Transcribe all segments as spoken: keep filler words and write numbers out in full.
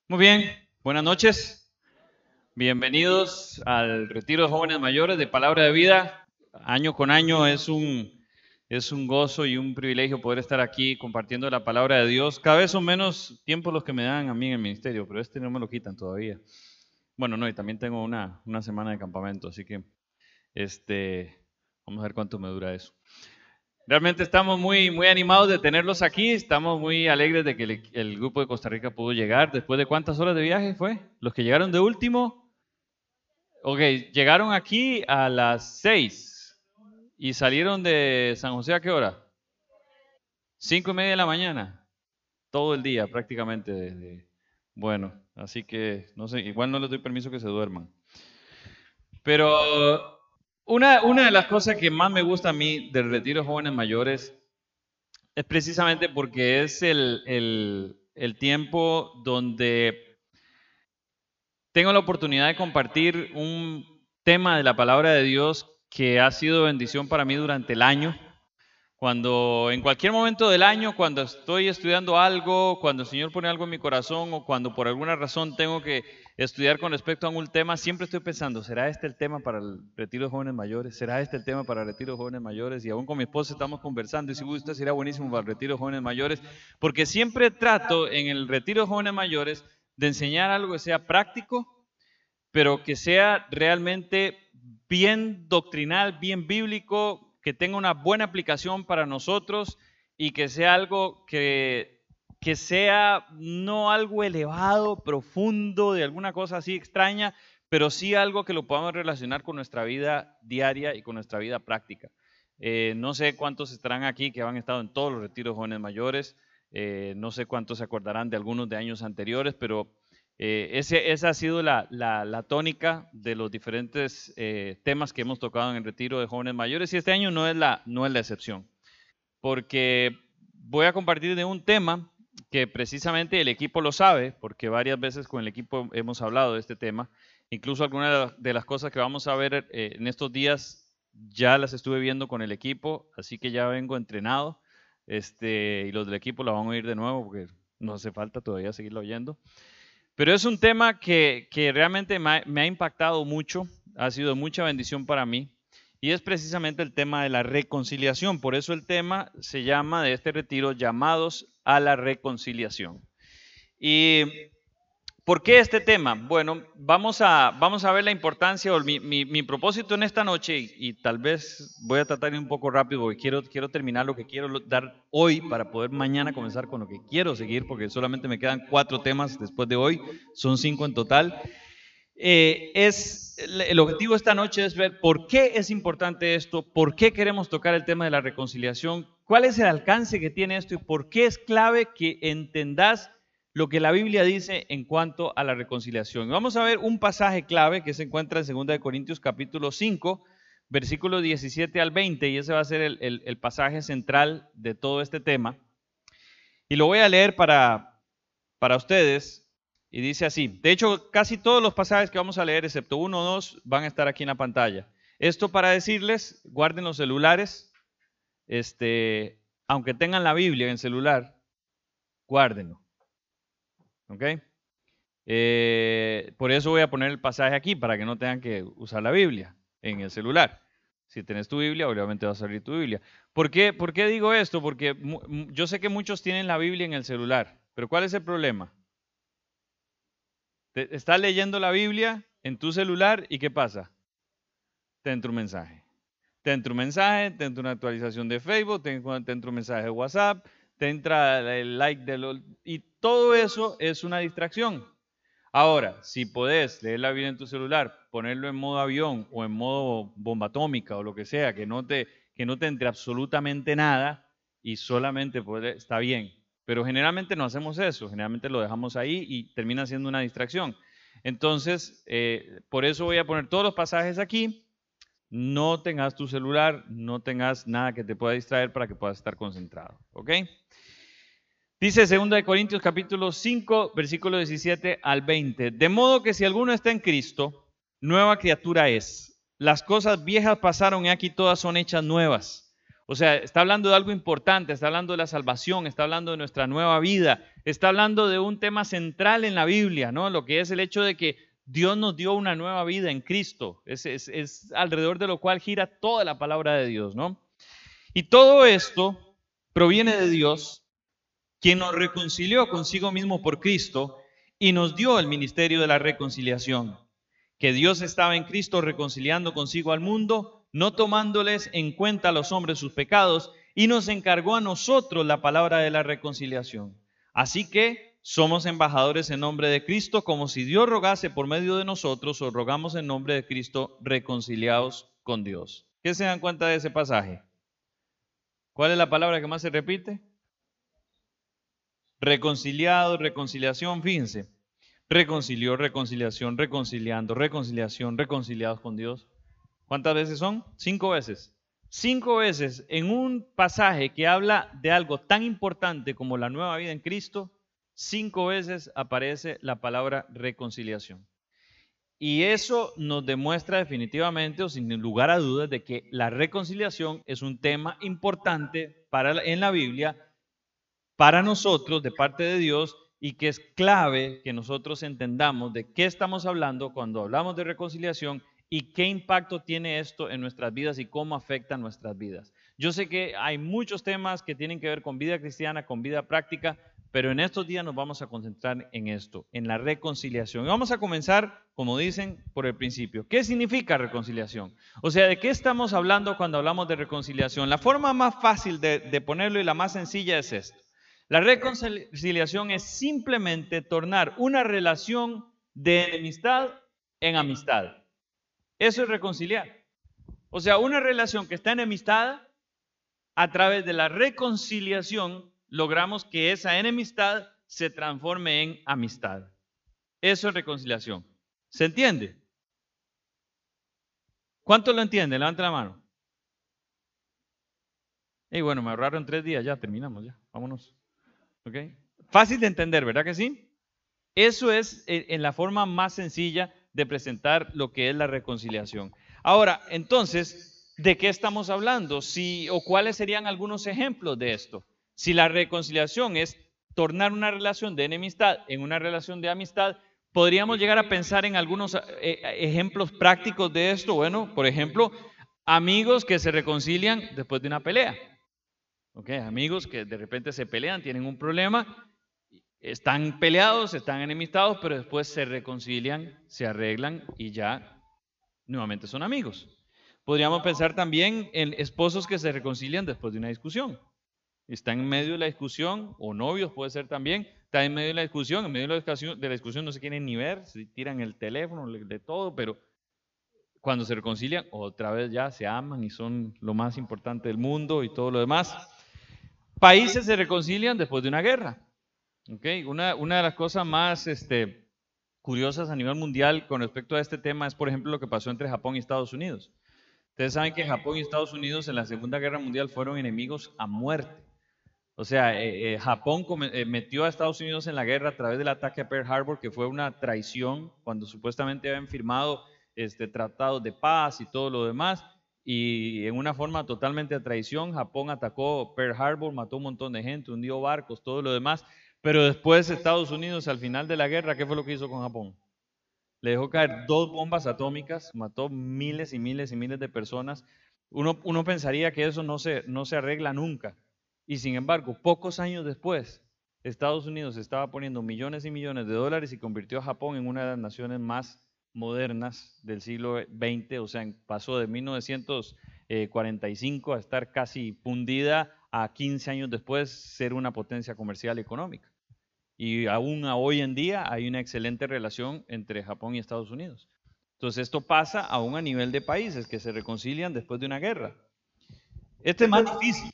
Muy bien, buenas noches. Bienvenidos al Retiro de Jóvenes Mayores de Palabra de Vida. Año con año es un, es un gozo y un privilegio poder estar aquí compartiendo la palabra de Dios. Cada vez son menos tiempos los que me dan a mí en el ministerio, pero este no me lo quitan todavía. Bueno, no, y también tengo una, una semana de campamento, así que este, vamos a ver cuánto me dura eso. Realmente estamos muy, muy animados de tenerlos aquí, estamos muy alegres de que el, el grupo de Costa Rica pudo llegar. ¿Después de cuántas horas de viaje fue? Los que llegaron de último, ok, llegaron aquí a las seis y salieron de San José ¿a qué hora? Cinco y media de la mañana, todo el día prácticamente. Desde, bueno, así que no sé, igual no les doy permiso que se duerman. Pero una, una de las cosas que más me gusta a mí del retiro de jóvenes mayores es precisamente porque es el, el, el tiempo donde tengo la oportunidad de compartir un tema de la palabra de Dios que ha sido bendición para mí durante el año. Cuando en cualquier momento del año, cuando estoy estudiando algo, cuando el Señor pone algo en mi corazón o cuando por alguna razón tengo que estudiar con respecto a un tema, siempre estoy pensando, ¿será este el tema para el retiro de jóvenes mayores? ¿Será este el tema para el retiro de jóvenes mayores? Y aún con mi esposa estamos conversando y si usted será buenísimo para el retiro de jóvenes mayores, porque siempre trato en el retiro de jóvenes mayores de enseñar algo que sea práctico, pero que sea realmente bien doctrinal, bien bíblico, que tenga una buena aplicación para nosotros y que sea algo que, que sea no algo elevado, profundo, de alguna cosa así extraña, pero sí algo que lo podamos relacionar con nuestra vida diaria y con nuestra vida práctica. Eh, no sé cuántos estarán aquí que han estado en todos los retiros jóvenes mayores, eh, no sé cuántos se acordarán de algunos de años anteriores, pero eh, ese, esa ha sido la, la, la tónica de los diferentes eh, temas que hemos tocado en el retiro de jóvenes mayores y este año no es la, no es la excepción, porque voy a compartir de un tema que precisamente el equipo lo sabe, porque varias veces con el equipo hemos hablado de este tema, incluso algunas de las cosas que vamos a ver eh, en estos días ya las estuve viendo con el equipo, así que ya vengo entrenado, este, y los del equipo la van a oír de nuevo porque no hace falta todavía seguirlo oyendo. Pero es un tema que, que realmente me ha, me ha impactado mucho, ha sido mucha bendición para mí, y es precisamente el tema de la reconciliación. Por eso el tema se llama de este retiro Llamados a la Reconciliación. ¿Y por qué este tema? Bueno, vamos a, vamos a ver la importancia, o mi, mi, mi propósito en esta noche, y, y, tal vez voy a tratar un poco rápido porque quiero, quiero terminar lo que quiero dar hoy para poder mañana comenzar con lo que quiero seguir, porque solamente me quedan cuatro temas después de hoy, son cinco en total. Eh, es, el objetivo de esta noche es ver por qué es importante esto, por qué queremos tocar el tema de la reconciliación, cuál es el alcance que tiene esto y por qué es clave que entendás lo que la Biblia dice en cuanto a la reconciliación. Vamos a ver un pasaje clave que se encuentra en segunda de Corintios capítulo cinco, versículos diecisiete al veinte, y ese va a ser el, el, el pasaje central de todo este tema. Y lo voy a leer para, para ustedes. Y dice así, de hecho casi todos los pasajes que vamos a leer, excepto uno o dos, van a estar aquí en la pantalla. Esto para decirles, guarden los celulares, este, aunque tengan la Biblia en el celular, guárdenlo. ¿Ok? Eh, por eso voy a poner el pasaje aquí, para que no tengan que usar la Biblia en el celular. Si tenés tu Biblia, obviamente va a salir tu Biblia. ¿Por qué, ¿Por qué digo esto? Porque yo sé que muchos tienen la Biblia en el celular, pero ¿cuál es el problema? Te, estás leyendo la Biblia en tu celular y ¿qué pasa? Te entra un mensaje. Te entra un mensaje, te entra una actualización de Facebook, te, te entra un mensaje de WhatsApp, te entra el like de lo, y todo eso es una distracción. Ahora, si podés leer la Biblia en tu celular, ponerlo en modo avión o en modo bomba atómica o lo que sea, que no te, que no te entre absolutamente nada y solamente poder, está bien. Pero generalmente no hacemos eso, generalmente lo dejamos ahí y termina siendo una distracción. Entonces, eh, por eso voy a poner todos los pasajes aquí. No tengas tu celular, no tengas nada que te pueda distraer para que puedas estar concentrado. ¿Ok? Dice segunda de Corintios capítulo cinco, versículo diecisiete al veinte. De modo que si alguno está en Cristo, nueva criatura es. Las cosas viejas pasaron y aquí todas son hechas nuevas. O sea, está hablando de algo importante, está hablando de la salvación, está hablando de nuestra nueva vida, está hablando de un tema central en la Biblia, ¿no? Lo que es el hecho de que Dios nos dio una nueva vida en Cristo. Es, es, es alrededor de lo cual gira toda la palabra de Dios, ¿no? Y todo esto proviene de Dios, quien nos reconcilió consigo mismo por Cristo y nos dio el ministerio de la reconciliación. Que Dios estaba en Cristo reconciliando consigo al mundo, no tomándoles en cuenta a los hombres sus pecados, y nos encargó a nosotros la palabra de la reconciliación. Así que somos embajadores en nombre de Cristo, como si Dios rogase por medio de nosotros, o rogamos en nombre de Cristo, reconciliados con Dios. ¿Qué se dan cuenta de ese pasaje? ¿Cuál es la palabra que más se repite? Reconciliado, reconciliación, fíjense. Reconcilió, reconciliación, reconciliando, reconciliación, reconciliados con Dios. ¿Cuántas veces son? Cinco veces. Cinco veces en un pasaje que habla de algo tan importante como la nueva vida en Cristo, cinco veces aparece la palabra reconciliación. Y eso nos demuestra definitivamente o sin lugar a dudas de que la reconciliación es un tema importante para, en la Biblia para nosotros de parte de Dios y que es clave que nosotros entendamos de qué estamos hablando cuando hablamos de reconciliación y qué impacto tiene esto en nuestras vidas y cómo afecta nuestras vidas. Yo sé que hay muchos temas que tienen que ver con vida cristiana, con vida práctica, pero en estos días nos vamos a concentrar en esto, en la reconciliación. Y vamos a comenzar, como dicen, por el principio. ¿Qué significa reconciliación? O sea, ¿de qué estamos hablando cuando hablamos de reconciliación? La forma más fácil de, de ponerlo y la más sencilla es esto. La reconciliación es simplemente tornar una relación de enemistad en amistad. Eso es reconciliar. O sea, una relación que está enemistada, a través de la reconciliación logramos que esa enemistad se transforme en amistad. Eso es reconciliación. ¿Se entiende? ¿Cuántos lo entienden? Levanten la mano. Y bueno, me ahorraron tres días, ya terminamos, ya, vámonos. ¿Okay? Fácil de entender, ¿verdad que sí? Eso es en la forma más sencilla de presentar lo que es la reconciliación. Ahora, entonces, ¿de qué estamos hablando? Si, ¿o cuáles serían algunos ejemplos de esto? Si la reconciliación es tornar una relación de enemistad en una relación de amistad, podríamos llegar a pensar en algunos eh, ejemplos prácticos de esto. Bueno, por ejemplo, amigos que se reconcilian después de una pelea. Okay, amigos que de repente se pelean, tienen un problema, están peleados, están enemistados, pero después se reconcilian, se arreglan y ya nuevamente son amigos. Podríamos pensar también en esposos que se reconcilian después de una discusión. Están en medio de la discusión, o novios puede ser también, están en medio de la discusión, en medio de la discusión, de la discusión no se quieren ni ver, se tiran el teléfono, de todo, pero cuando se reconcilian, otra vez ya se aman y son lo más importante del mundo y todo lo demás. Países se reconcilian después de una guerra. Okay. Una, una de las cosas más este, curiosas a nivel mundial con respecto a este tema es, por ejemplo, lo que pasó entre Japón y Estados Unidos. Ustedes saben que Japón y Estados Unidos en la Segunda Guerra Mundial fueron enemigos a muerte. O sea, eh, eh, Japón eh, metió a Estados Unidos en la guerra a través del ataque a Pearl Harbor, que fue una traición cuando supuestamente habían firmado este, tratados de paz y todo lo demás. Y en una forma totalmente de traición, Japón atacó Pearl Harbor, mató un montón de gente, hundió barcos, todo lo demás. Pero después Estados Unidos, al final de la guerra, ¿qué fue lo que hizo con Japón? Le dejó caer dos bombas atómicas, mató miles y miles y miles de personas. Uno, uno pensaría que eso no se, no se arregla nunca. Y sin embargo, pocos años después, Estados Unidos estaba poniendo millones y millones de dólares y convirtió a Japón en una de las naciones más modernas del siglo veinte, o sea, pasó de mil novecientos cuarenta y cinco a estar casi fundida a quince años después ser una potencia comercial y económica. Y aún hoy en día hay una excelente relación entre Japón y Estados Unidos. Entonces esto pasa aún a nivel de países que se reconcilian después de una guerra. Este es más difícil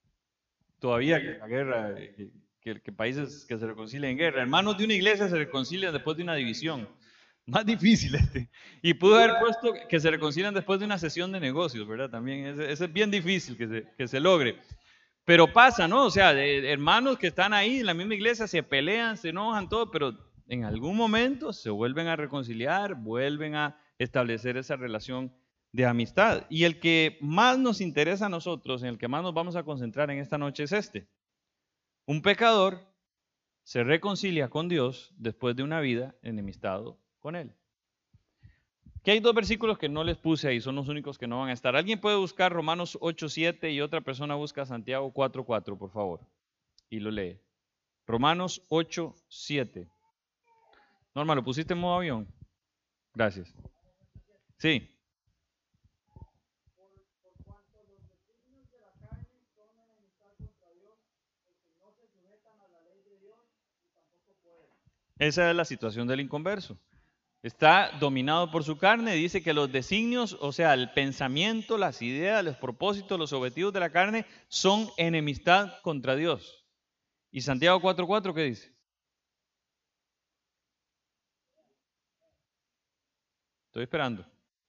todavía que la guerra, que, que, que países que se reconcilian en guerra. Hermanos de una iglesia se reconcilian después de una división. Más difícil este. Y pudo haber puesto que se reconcilian después de una sesión de negocios, ¿verdad? También ese, ese es bien difícil que se, que se logre. Pero pasa, ¿no? O sea, de, hermanos que están ahí en la misma iglesia se pelean, se enojan, todo, pero en algún momento se vuelven a reconciliar, vuelven a establecer esa relación de amistad. Y el que más nos interesa a nosotros, en el que más nos vamos a concentrar en esta noche es este. Un pecador se reconcilia con Dios después de una vida enemistado con Él. Que hay dos versículos que no les puse ahí, son los únicos que no van a estar. ¿Alguien puede buscar Romanos ocho siete y otra persona busca Santiago cuatro cuatro, por favor? Y lo lee. Romanos ocho siete. Norma, ¿lo pusiste en modo avión? Gracias. Sí. Esa es la situación del inconverso. Está dominado por su carne, dice que los designios, o sea, el pensamiento, las ideas, los propósitos, los objetivos de la carne son enemistad contra Dios. ¿Y Santiago cuatro cuatro qué dice? Estoy esperando.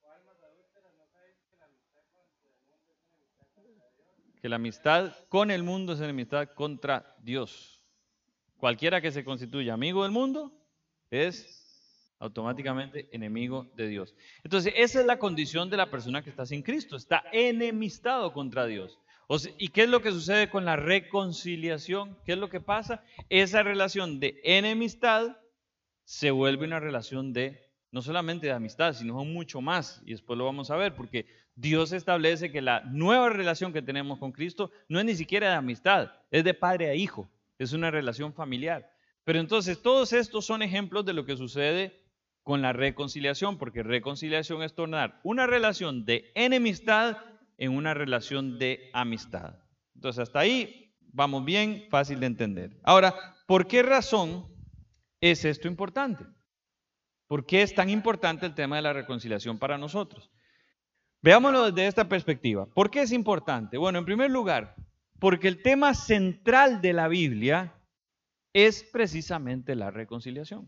Que la amistad con el mundo es enemistad contra Dios. Cualquiera que se constituya amigo del mundo es automáticamente enemigo de Dios. Entonces, esa es la condición de la persona que está sin Cristo. Está enemistado contra Dios. O sea, ¿y qué es lo que sucede con la reconciliación? ¿Qué es lo que pasa? Esa relación de enemistad se vuelve una relación de, no solamente de amistad, sino mucho más. Y después lo vamos a ver, porque Dios establece que la nueva relación que tenemos con Cristo no es ni siquiera de amistad, es de padre a hijo. Es una relación familiar. Pero entonces todos estos son ejemplos de lo que sucede con la reconciliación, porque reconciliación es tornar una relación de enemistad en una relación de amistad. Entonces hasta ahí vamos bien, fácil de entender. Ahora, ¿por qué razón es esto importante? ¿Por qué es tan importante el tema de la reconciliación para nosotros? Veámoslo desde esta perspectiva. ¿Por qué es importante? Bueno, en primer lugar, porque el tema central de la Biblia es precisamente la reconciliación.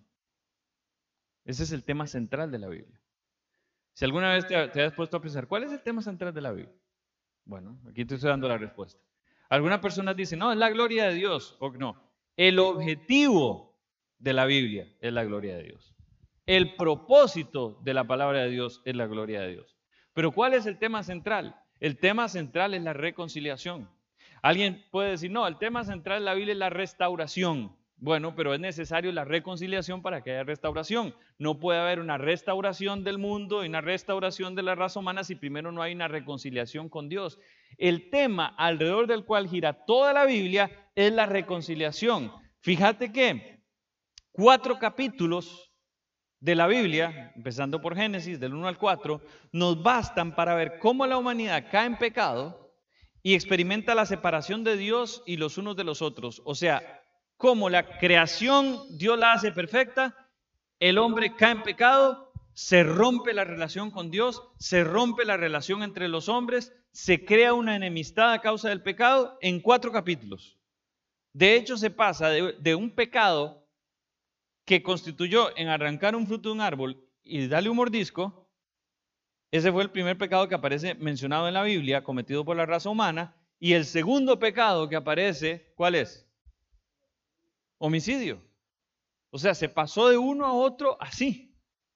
Ese es el tema central de la Biblia. Si alguna vez te, te has puesto a pensar, ¿cuál es el tema central de la Biblia? Bueno, aquí te estoy dando la respuesta. Algunas personas dicen, no, es la gloria de Dios, o no. El objetivo de la Biblia es la gloria de Dios. El propósito de la palabra de Dios es la gloria de Dios. Pero ¿cuál es el tema central? El tema central es la reconciliación. Alguien puede decir, no, el tema central de la Biblia es la restauración. Bueno, pero es necesario la reconciliación para que haya restauración. No puede haber una restauración del mundo y una restauración de la raza humana si primero no hay una reconciliación con Dios. El tema alrededor del cual gira toda la Biblia es la reconciliación. Fíjate que cuatro capítulos de la Biblia, empezando por Génesis, del uno al cuatro, nos bastan para ver cómo la humanidad cae en pecado y experimenta la separación de Dios y los unos de los otros. O sea, cómo la creación Dios la hace perfecta, el hombre cae en pecado, se rompe la relación con Dios, se rompe la relación entre los hombres, se crea una enemistad a causa del pecado en cuatro capítulos. De hecho, se pasa de, de un pecado que constituyó en arrancar un fruto de un árbol y darle un mordisco. Ese fue el primer pecado que aparece mencionado en la Biblia, cometido por la raza humana. Y el segundo pecado que aparece, ¿cuál es? Homicidio. O sea, se pasó de uno a otro así.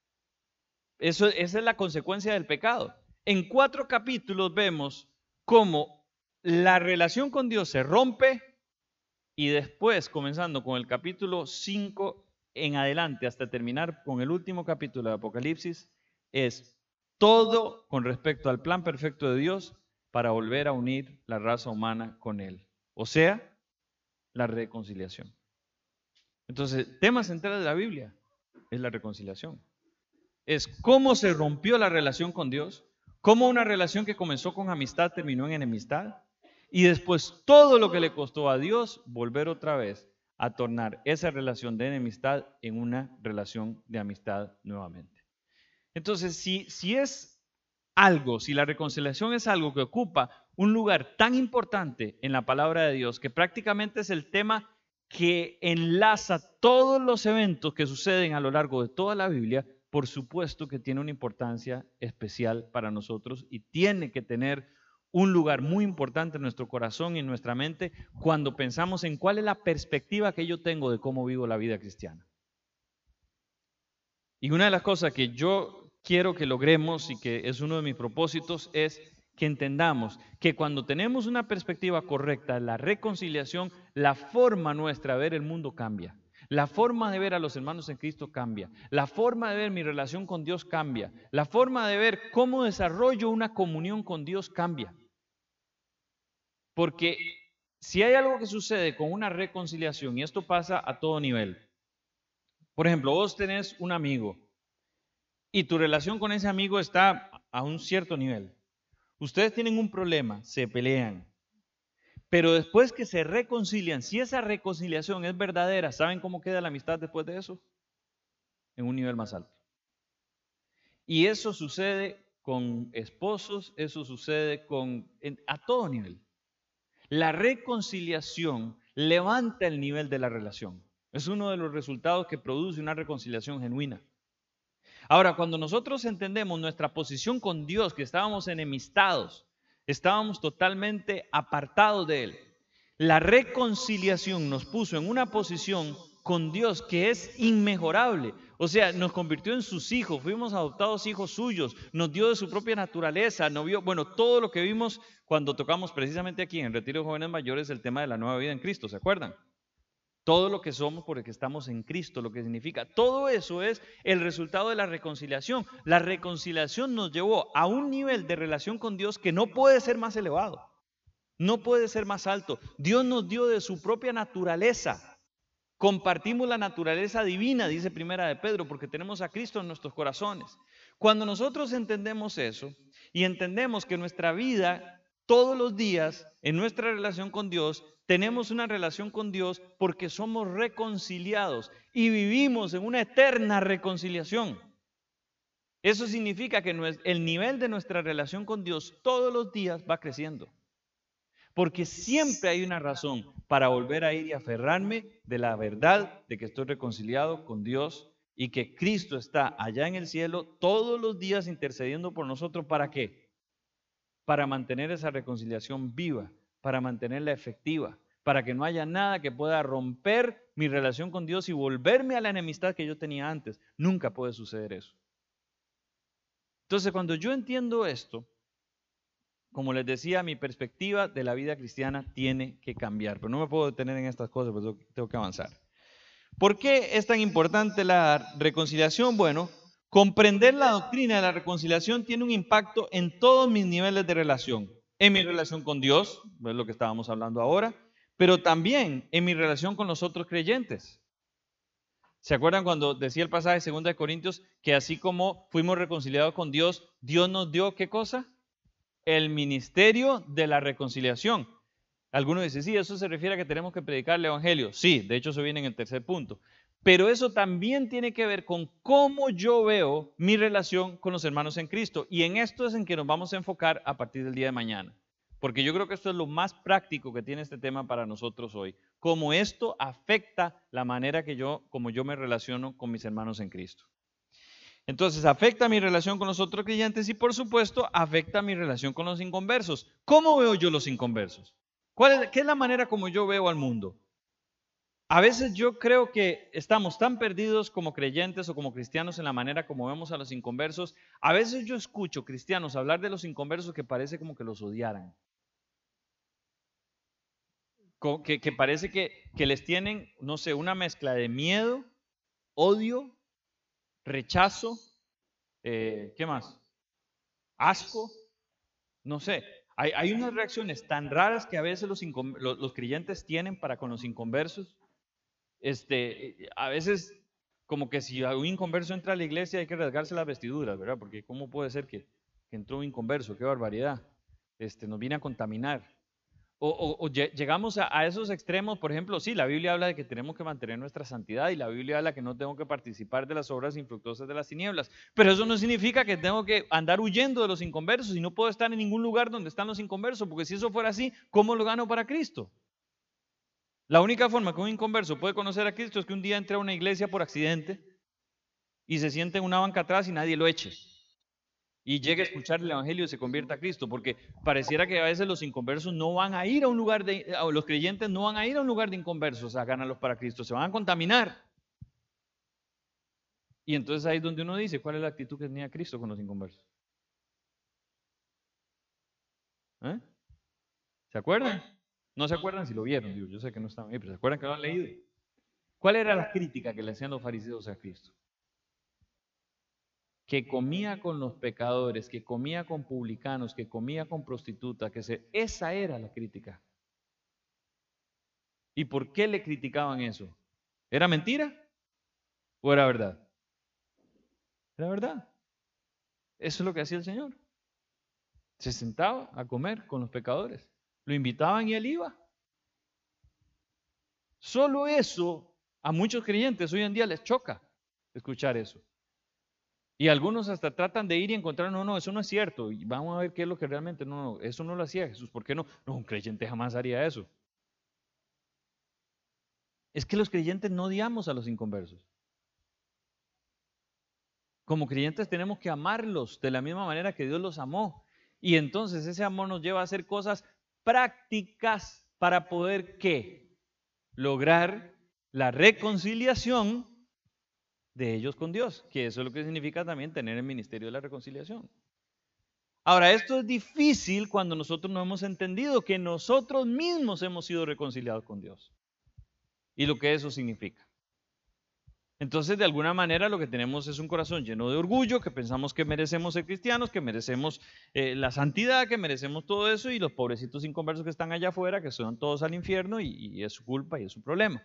Eso, esa es la consecuencia del pecado. En cuatro capítulos vemos cómo la relación con Dios se rompe y después, comenzando con el capítulo cinco en adelante hasta terminar con el último capítulo de Apocalipsis, es todo con respecto al plan perfecto de Dios para volver a unir la raza humana con Él. O sea, la reconciliación. Entonces, el tema central de la Biblia es la reconciliación. Es cómo se rompió la relación con Dios, cómo una relación que comenzó con amistad terminó en enemistad, y después todo lo que le costó a Dios volver otra vez a tornar esa relación de enemistad en una relación de amistad nuevamente. Entonces, si, si es algo, si la reconciliación es algo que ocupa un lugar tan importante en la palabra de Dios, que prácticamente es el tema que enlaza todos los eventos que suceden a lo largo de toda la Biblia, por supuesto que tiene una importancia especial para nosotros y tiene que tener un lugar muy importante en nuestro corazón y en nuestra mente cuando pensamos en cuál es la perspectiva que yo tengo de cómo vivo la vida cristiana. Y una de las cosas que yo quiero que logremos y que es uno de mis propósitos es que entendamos que cuando tenemos una perspectiva correcta de la reconciliación, la forma nuestra de ver el mundo cambia. La forma de ver a los hermanos en Cristo cambia. La forma de ver mi relación con Dios cambia. La forma de ver cómo desarrollo una comunión con Dios cambia. Porque si hay algo que sucede con una reconciliación, y esto pasa a todo nivel. Por ejemplo, vos tenés un amigo y tu relación con ese amigo está a un cierto nivel. Ustedes tienen un problema, se pelean. Pero después que se reconcilian, si esa reconciliación es verdadera, ¿saben cómo queda la amistad después de eso? En un nivel más alto. Y eso sucede con esposos, eso sucede con, en, a todo nivel. La reconciliación levanta el nivel de la relación. Es uno de los resultados que produce una reconciliación genuina. Ahora, cuando nosotros entendemos nuestra posición con Dios, que estábamos enemistados, estábamos totalmente apartados de Él, la reconciliación nos puso en una posición con Dios que es inmejorable. O sea, nos convirtió en sus hijos, fuimos adoptados hijos suyos, nos dio de su propia naturaleza, nos vio, bueno, todo lo que vimos cuando tocamos precisamente aquí en el Retiro de Jóvenes Mayores el tema de la nueva vida en Cristo, ¿se acuerdan? Todo lo que somos porque estamos en Cristo, lo que significa. Todo eso es el resultado de la reconciliación. La reconciliación nos llevó a un nivel de relación con Dios que no puede ser más elevado, no puede ser más alto. Dios nos dio de su propia naturaleza. Compartimos la naturaleza divina, dice Primera de Pedro, porque tenemos a Cristo en nuestros corazones. Cuando nosotros entendemos eso y entendemos que nuestra vida, todos los días, en nuestra relación con Dios, tenemos una relación con Dios porque somos reconciliados y vivimos en una eterna reconciliación. Eso significa que el nivel de nuestra relación con Dios todos los días va creciendo. Porque siempre hay una razón para volver a ir y aferrarme de la verdad de que estoy reconciliado con Dios y que Cristo está allá en el cielo todos los días intercediendo por nosotros. ¿Para qué? Para mantener esa reconciliación viva, para mantenerla efectiva, para que no haya nada que pueda romper mi relación con Dios y volverme a la enemistad que yo tenía antes. Nunca puede suceder eso. Entonces, cuando yo entiendo esto, como les decía, mi perspectiva de la vida cristiana tiene que cambiar, pero no me puedo detener en estas cosas, pues tengo que avanzar. ¿Por qué es tan importante la reconciliación? Bueno, comprender la doctrina de la reconciliación tiene un impacto en todos mis niveles de relación. En mi relación con Dios, es lo que estábamos hablando ahora, pero también en mi relación con los otros creyentes. ¿Se acuerdan cuando decía el pasaje de segunda de Corintios que así como fuimos reconciliados con Dios, Dios nos dio ¿qué cosa? El ministerio de la reconciliación. Algunos dicen, sí, eso se refiere a que tenemos que predicar el evangelio. Sí, de hecho eso viene en el tercer punto. Pero eso también tiene que ver con cómo yo veo mi relación con los hermanos en Cristo. Y en esto es en que nos vamos a enfocar a partir del día de mañana. Porque yo creo que esto es lo más práctico que tiene este tema para nosotros hoy. Cómo esto afecta la manera que yo, como yo me relaciono con mis hermanos en Cristo. Entonces, afecta mi relación con los otros creyentes y, por supuesto, afecta mi relación con los inconversos. ¿Cómo veo yo los inconversos? ¿Cuál es, ¿Qué es la manera como yo veo al mundo? A veces yo creo que estamos tan perdidos como creyentes o como cristianos en la manera como vemos a los inconversos. A veces yo escucho cristianos hablar de los inconversos que parece como que los odiaran. Que, que parece que, que les tienen, no sé, una mezcla de miedo, odio, rechazo, eh, ¿qué más? Asco, no sé. Hay, hay unas reacciones tan raras que a veces los, los, los creyentes tienen para con los inconversos. Este, a veces, como que si un inconverso entra a la iglesia hay que rasgarse las vestiduras, ¿verdad? Porque ¿cómo puede ser que, que entró un inconverso? ¡Qué barbaridad! Este, nos viene a contaminar. O, o, o llegamos a, a esos extremos, por ejemplo, sí, la Biblia habla de que tenemos que mantener nuestra santidad y la Biblia habla que no tengo que participar de las obras infructuosas de las tinieblas, pero eso no significa que tengo que andar huyendo de los inconversos y no puedo estar en ningún lugar donde están los inconversos, porque si eso fuera así, ¿cómo lo gano para Cristo? La única forma que un inconverso puede conocer a Cristo es que un día entre a una iglesia por accidente y se siente en una banca atrás y nadie lo eche. Y llegue a escuchar el evangelio y se convierta a Cristo, porque pareciera que a veces los inconversos no van a ir a un lugar de, o los creyentes no van a ir a un lugar de inconversos a ganarlos para Cristo, se van a contaminar. Y entonces ahí es donde uno dice, ¿cuál es la actitud que tenía Cristo con los inconversos? ¿Eh? ¿Se acuerdan? No se acuerdan si lo vieron, digo, yo sé que no estaban ahí, pero ¿se acuerdan que lo han leído? ¿Cuál era la crítica que le hacían los fariseos a Cristo? Que comía con los pecadores, que comía con publicanos, que comía con prostitutas, que se... esa era la crítica. ¿Y por qué le criticaban eso? ¿Era mentira o era verdad? Era verdad. Eso es lo que hacía el Señor. Se sentaba a comer con los pecadores. Lo invitaban y él iba. Solo eso a muchos creyentes hoy en día les choca escuchar eso. Y algunos hasta tratan de ir y encontrar, no, no, eso no es cierto. Y vamos a ver qué es lo que realmente, no, no, eso no lo hacía Jesús. ¿Por qué no? No, un creyente jamás haría eso. Es que los creyentes no odiamos a los inconversos. Como creyentes tenemos que amarlos de la misma manera que Dios los amó. Y entonces ese amor nos lleva a hacer cosas prácticas para poder, ¿qué? Lograr la reconciliación de ellos con Dios, que eso es lo que significa también tener el ministerio de la reconciliación. Ahora, esto es difícil cuando nosotros no hemos entendido que nosotros mismos hemos sido reconciliados con Dios y lo que eso significa. Entonces, de alguna manera, lo que tenemos es un corazón lleno de orgullo, que pensamos que merecemos ser cristianos, que merecemos eh, la santidad, que merecemos todo eso, y los pobrecitos inconversos que están allá afuera, que son todos al infierno, y, y es su culpa y es su problema.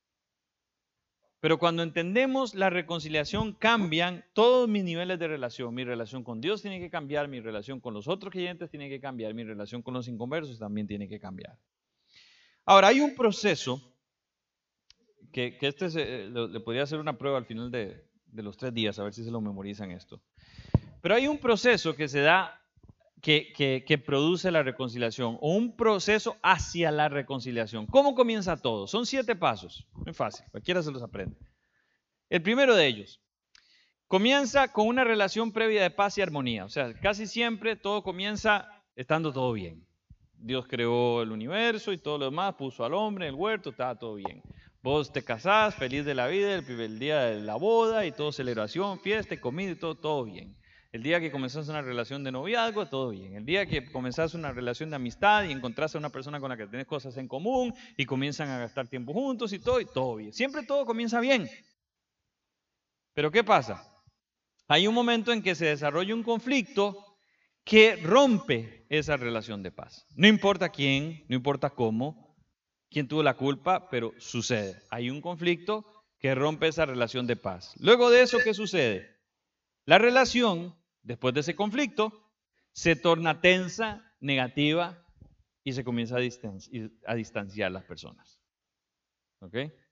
Pero cuando entendemos la reconciliación, cambian todos mis niveles de relación. Mi relación con Dios tiene que cambiar, mi relación con los otros creyentes tiene que cambiar, mi relación con los inconversos también tiene que cambiar. Ahora, hay un proceso que, que este se, lo, le podría hacer una prueba al final de, de los tres días, a ver si se lo memorizan esto. Pero hay un proceso que se da, que, que, que produce la reconciliación, o un proceso hacia la reconciliación. ¿Cómo comienza todo? Son siete pasos, muy fácil, cualquiera se los aprende. El primero de ellos, comienza con una relación previa de paz y armonía, o sea, casi siempre todo comienza estando todo bien. Dios creó el universo y todo lo demás, puso al hombre en el huerto, estaba todo bien. Vos te casás, feliz de la vida, el primer día de la boda y todo, celebración, fiesta, comida y todo, todo bien. El día que comenzás una relación de noviazgo, todo bien. El día que comenzás una relación de amistad y encontrás a una persona con la que tenés cosas en común y comienzan a gastar tiempo juntos y todo, y todo bien. Siempre todo comienza bien. Pero ¿qué pasa? Hay un momento en que se desarrolla un conflicto que rompe esa relación de paz. No importa quién, no importa cómo, quién tuvo la culpa, pero sucede. Hay un conflicto que rompe esa relación de paz. Luego de eso, ¿qué sucede? La relación, después de ese conflicto, se torna tensa, negativa y se comienza a, distanci- a distanciar las personas. ¿Ok?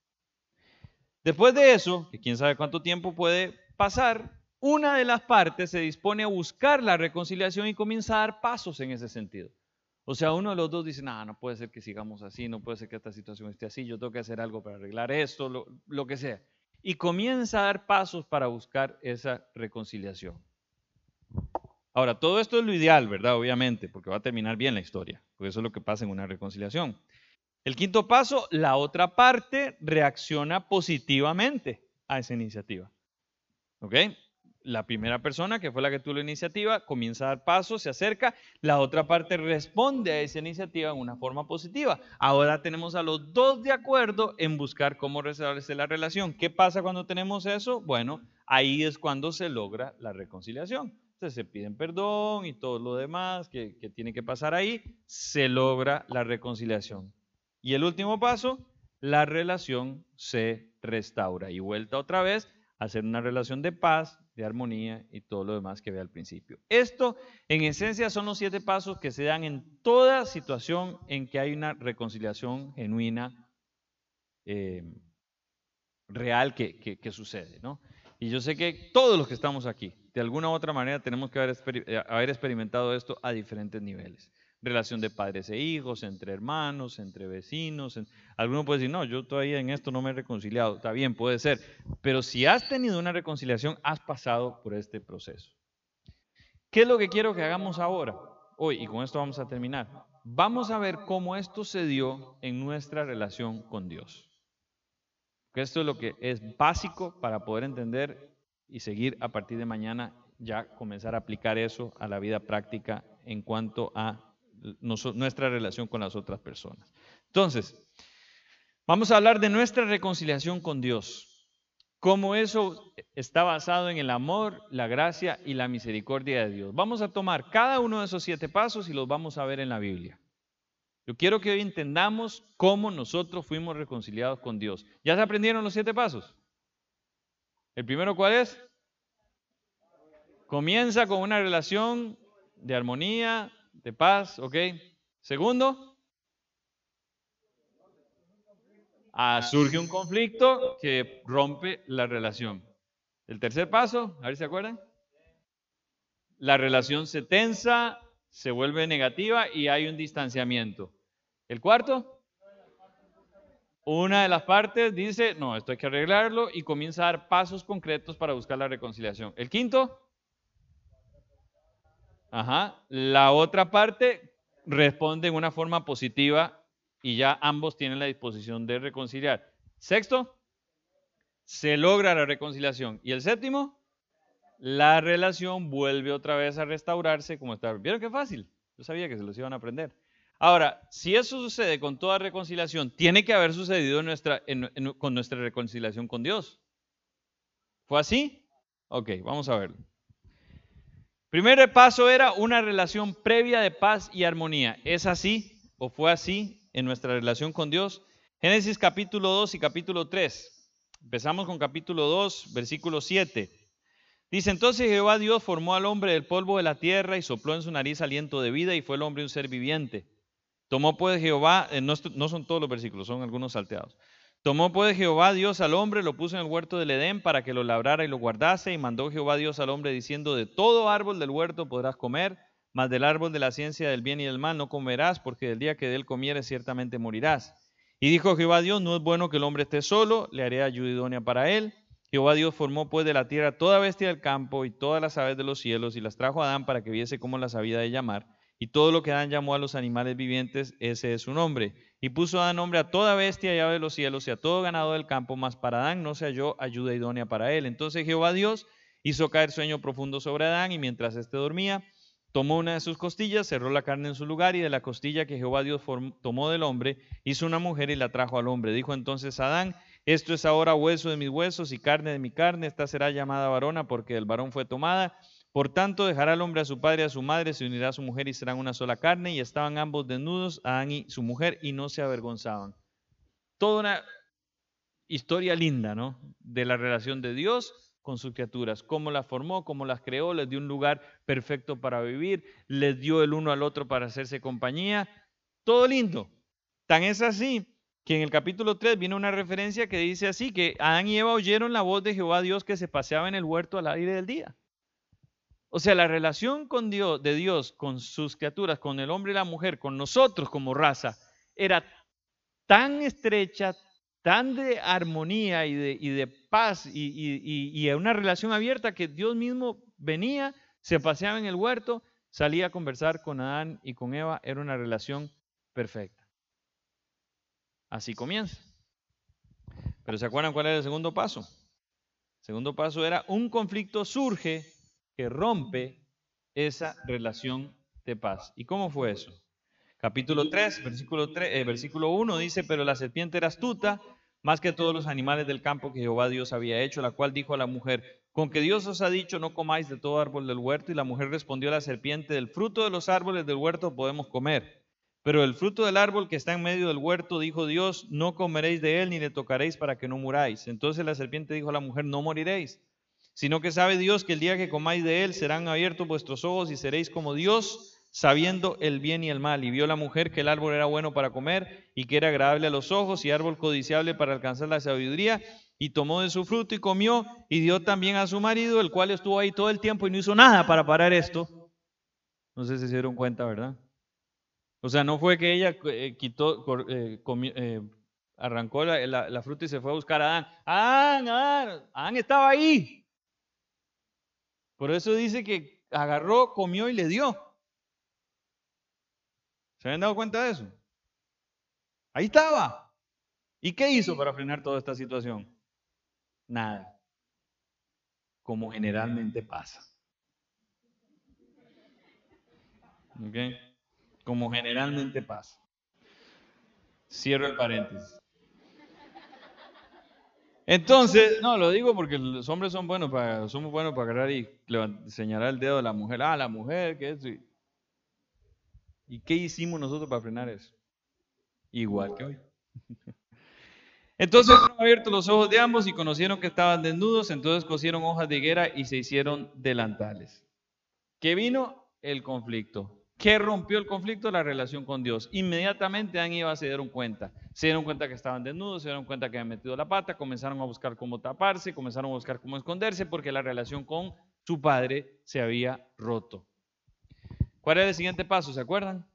Después de eso, que quién sabe cuánto tiempo puede pasar, una de las partes se dispone a buscar la reconciliación y comienza a dar pasos en ese sentido. O sea, uno de los dos dice, no, no puede ser que sigamos así, no puede ser que esta situación esté así, yo tengo que hacer algo para arreglar esto, lo, lo que sea. Y comienza a dar pasos para buscar esa reconciliación. Ahora, todo esto es lo ideal, ¿verdad? Obviamente, porque va a terminar bien la historia, porque eso es lo que pasa en una reconciliación. El quinto paso, la otra parte reacciona positivamente a esa iniciativa. ¿Ok? La primera persona, que fue la que tuvo la iniciativa, comienza a dar pasos, se acerca. La otra parte responde a esa iniciativa en una forma positiva. Ahora tenemos a los dos de acuerdo en buscar cómo restablecer la relación. ¿Qué pasa cuando tenemos eso? Bueno, ahí es cuando se logra la reconciliación. Entonces se piden perdón y todo lo demás que, que tiene que pasar ahí. Se logra la reconciliación. Y el último paso, la relación se restaura y vuelta otra vez a hacer una relación de paz, de armonía y todo lo demás que ve al principio. Esto, en esencia, son los siete pasos que se dan en toda situación en que hay una reconciliación genuina, eh, real que, que, que sucede, ¿no? Y yo sé que todos los que estamos aquí, de alguna u otra manera, tenemos que haber, exper haber experimentado esto a diferentes niveles. Relación de padres e hijos, entre hermanos, entre vecinos. En... Alguno puede decir, no, yo todavía en esto no me he reconciliado. Está bien, puede ser. Pero si has tenido una reconciliación, has pasado por este proceso. ¿Qué es lo que quiero que hagamos ahora? Hoy, y con esto vamos a terminar. Vamos a ver cómo esto se dio en nuestra relación con Dios. Esto es lo que es básico para poder entender y seguir a partir de mañana, ya comenzar a aplicar eso a la vida práctica en cuanto a nuestra relación con las otras personas. Entonces, vamos a hablar de nuestra reconciliación con Dios. Cómo eso está basado en el amor, la gracia y la misericordia de Dios. Vamos a tomar cada uno de esos siete pasos y los vamos a ver en la Biblia. Yo quiero que hoy entendamos cómo nosotros fuimos reconciliados con Dios. ¿Ya se aprendieron los siete pasos? ¿El primero cuál es? Comienza con una relación de armonía, de paz, ¿ok? Segundo, ah, surge un conflicto que rompe la relación. El tercer paso, a ver si se acuerdan. La relación se tensa, se vuelve negativa y hay un distanciamiento. El cuarto, una de las partes dice, no, esto hay que arreglarlo y comienza a dar pasos concretos para buscar la reconciliación. El quinto, ajá, la otra parte responde en una forma positiva y ya ambos tienen la disposición de reconciliar. Sexto, se logra la reconciliación. Y el séptimo, la relación vuelve otra vez a restaurarse como estaba. ¿Vieron qué fácil? Yo sabía que se los iban a aprender. Ahora, si eso sucede con toda reconciliación, tiene que haber sucedido en nuestra, en, en, con nuestra reconciliación con Dios. ¿Fue así? Ok, vamos a verlo. Primer paso era una relación previa de paz y armonía. ¿Es así o fue así en nuestra relación con Dios? Génesis capítulo dos y capítulo tres. Empezamos con capítulo dos, versículo siete. Dice, entonces Jehová Dios formó al hombre del polvo de la tierra y sopló en su nariz aliento de vida y fue el hombre un ser viviente. Tomó pues Jehová, eh, no, no son todos los versículos, son algunos salteados. Tomó pues Jehová Dios al hombre, lo puso en el huerto del Edén para que lo labrara y lo guardase, y mandó Jehová Dios al hombre diciendo, de todo árbol del huerto podrás comer, mas del árbol de la ciencia del bien y del mal no comerás, porque del día que de él comieres ciertamente morirás. Y dijo Jehová Dios, no es bueno que el hombre esté solo, le haré ayuda idónea para él. Jehová Dios formó pues de la tierra toda bestia del campo y todas las aves de los cielos, y las trajo a Adán para que viese cómo las había de llamar. Y todo lo que Adán llamó a los animales vivientes, ese es su nombre. Y puso Adán nombre a toda bestia y ave de los cielos y a todo ganado del campo, mas para Adán no se halló ayuda idónea para él. Entonces Jehová Dios hizo caer sueño profundo sobre Adán, y mientras éste dormía, tomó una de sus costillas, cerró la carne en su lugar, y de la costilla que Jehová Dios tomó del hombre, hizo una mujer y la trajo al hombre. Dijo entonces Adán, esto es ahora hueso de mis huesos y carne de mi carne, esta será llamada varona porque del varón fue tomada. Por tanto, dejará el hombre a su padre y a su madre, se unirá a su mujer y serán una sola carne. Y estaban ambos desnudos, Adán y su mujer, y no se avergonzaban. Toda una historia linda, ¿no? De la relación de Dios con sus criaturas. Cómo las formó, cómo las creó, les dio un lugar perfecto para vivir, les dio el uno al otro para hacerse compañía. Todo lindo. Tan es así que en el capítulo tres viene una referencia que dice así, que Adán y Eva oyeron la voz de Jehová Dios que se paseaba en el huerto al aire del día. O sea, la relación con Dios, de Dios con sus criaturas, con el hombre y la mujer, con nosotros como raza, era tan estrecha, tan de armonía y de, y de paz y, y, y una relación abierta que Dios mismo venía, se paseaba en el huerto, salía a conversar con Adán y con Eva, era una relación perfecta. Así comienza. Pero ¿se acuerdan cuál era el segundo paso? El segundo paso era un conflicto surge que rompe esa relación de paz. ¿Y cómo fue eso? Capítulo tres, versículo, tres, eh, versículo uno dice, pero la serpiente era astuta, más que todos los animales del campo que Jehová Dios había hecho, la cual dijo a la mujer, con que Dios os ha dicho, no comáis de todo árbol del huerto. Y la mujer respondió a la serpiente, del fruto de los árboles del huerto podemos comer, pero el fruto del árbol que está en medio del huerto, dijo Dios, no comeréis de él ni le tocaréis para que no muráis. Entonces la serpiente dijo a la mujer, no moriréis, sino que sabe Dios que el día que comáis de él serán abiertos vuestros ojos y seréis como Dios, sabiendo el bien y el mal. Y vio la mujer que el árbol era bueno para comer y que era agradable a los ojos y árbol codiciable para alcanzar la sabiduría, y tomó de su fruto y comió y dio también a su marido, el cual estuvo ahí todo el tiempo y no hizo nada para parar esto. No sé si se dieron cuenta, ¿verdad? O sea, no fue que ella eh, quitó, eh, comió, eh, arrancó la, la, la fruta y se fue a buscar a Adán. Adán, Adán, Adán estaba ahí. Por eso dice que agarró, comió y le dio. ¿Se habían dado cuenta de eso? Ahí estaba. ¿Y qué hizo para frenar toda esta situación? Nada. como generalmente pasa. ¿Ok? Como generalmente pasa. Cierro el paréntesis. Entonces, no, lo digo porque los hombres son buenos para, somos buenos para agarrar y señalar el dedo de la mujer. Ah, la mujer, ¿qué es? ¿Y qué hicimos nosotros para frenar eso? Igual que hoy. Entonces fueron abiertos los ojos de ambos y conocieron que estaban desnudos, entonces cosieron hojas de higuera y se hicieron delantales. ¿Qué vino? El conflicto. ¿Qué rompió el conflicto? La relación con Dios. Inmediatamente Adán y Eva se dieron cuenta. Se dieron cuenta que estaban desnudos, se dieron cuenta que habían metido la pata, comenzaron a buscar cómo taparse, comenzaron a buscar cómo esconderse porque la relación con su padre se había roto. ¿Cuál era el siguiente paso? ¿Se acuerdan?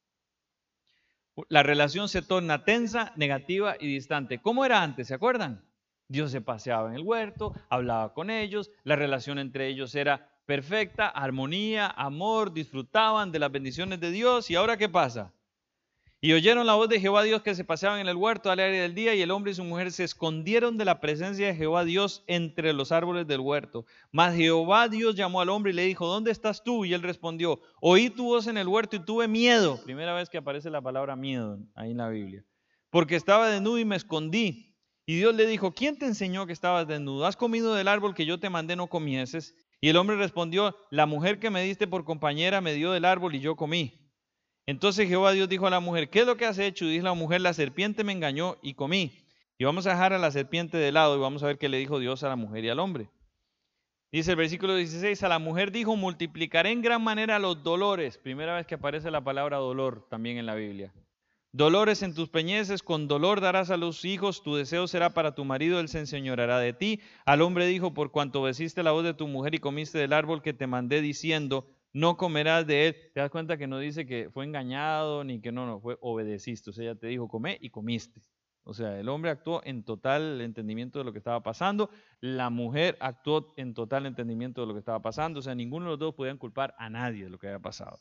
La relación se torna tensa, negativa y distante. ¿Cómo era antes? ¿Se acuerdan? Dios se paseaba en el huerto, hablaba con ellos, la relación entre ellos era perfecta, armonía, amor, disfrutaban de las bendiciones de Dios. ¿Y ahora qué pasa? Y oyeron la voz de Jehová Dios que se paseaban en el huerto al aire del día, y el hombre y su mujer se escondieron de la presencia de Jehová Dios entre los árboles del huerto. Mas Jehová Dios llamó al hombre y le dijo, ¿dónde estás tú? Y él respondió, oí tu voz en el huerto y tuve miedo. Primera vez que aparece la palabra miedo ahí en la Biblia. Porque estaba desnudo y me escondí. Y Dios le dijo, ¿quién te enseñó que estabas desnudo? ¿Has comido del árbol que yo te mandé no comieses? Y el hombre respondió, la mujer que me diste por compañera me dio del árbol y yo comí. Entonces Jehová Dios dijo a la mujer, ¿qué es lo que has hecho? Y dijo la mujer, la serpiente me engañó y comí. Y vamos a dejar a la serpiente de lado y vamos a ver qué le dijo Dios a la mujer y al hombre. Dice el versículo dieciséis, a la mujer dijo, multiplicaré en gran manera los dolores. Primera vez que aparece la palabra dolor también en la Biblia. Dolores en tus peñeces, con dolor darás a los hijos, tu deseo será para tu marido, él se enseñoreará de ti. Al hombre dijo, por cuanto obedeciste la voz de tu mujer y comiste del árbol que te mandé diciendo, no comerás de él. Te das cuenta que no dice que fue engañado, ni que no, no, fue obedeciste. O sea, ella te dijo, come y comiste. O sea, el hombre actuó en total entendimiento de lo que estaba pasando, la mujer actuó en total entendimiento de lo que estaba pasando. O sea, ninguno de los dos podían culpar a nadie de lo que había pasado.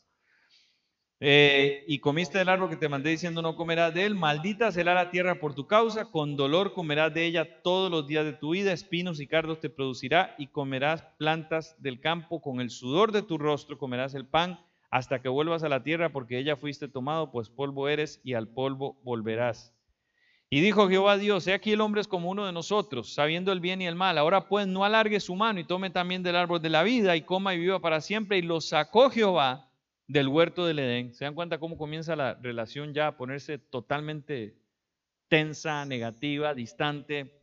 Eh, y comiste del árbol que te mandé diciendo no comerás de él, maldita será la tierra por tu causa, con dolor comerás de ella todos los días de tu vida, espinos y cardos te producirá y comerás plantas del campo, con el sudor de tu rostro comerás el pan hasta que vuelvas a la tierra, porque ella fuiste tomado, pues polvo eres y al polvo volverás. Y dijo Jehová Dios, he aquí el hombre es como uno de nosotros, sabiendo el bien y el mal. Ahora pues no alargue su mano y tome también del árbol de la vida y coma y viva para siempre. Y lo sacó Jehová del huerto del Edén. ¿Se dan cuenta cómo comienza la relación ya a ponerse totalmente tensa, negativa, distante?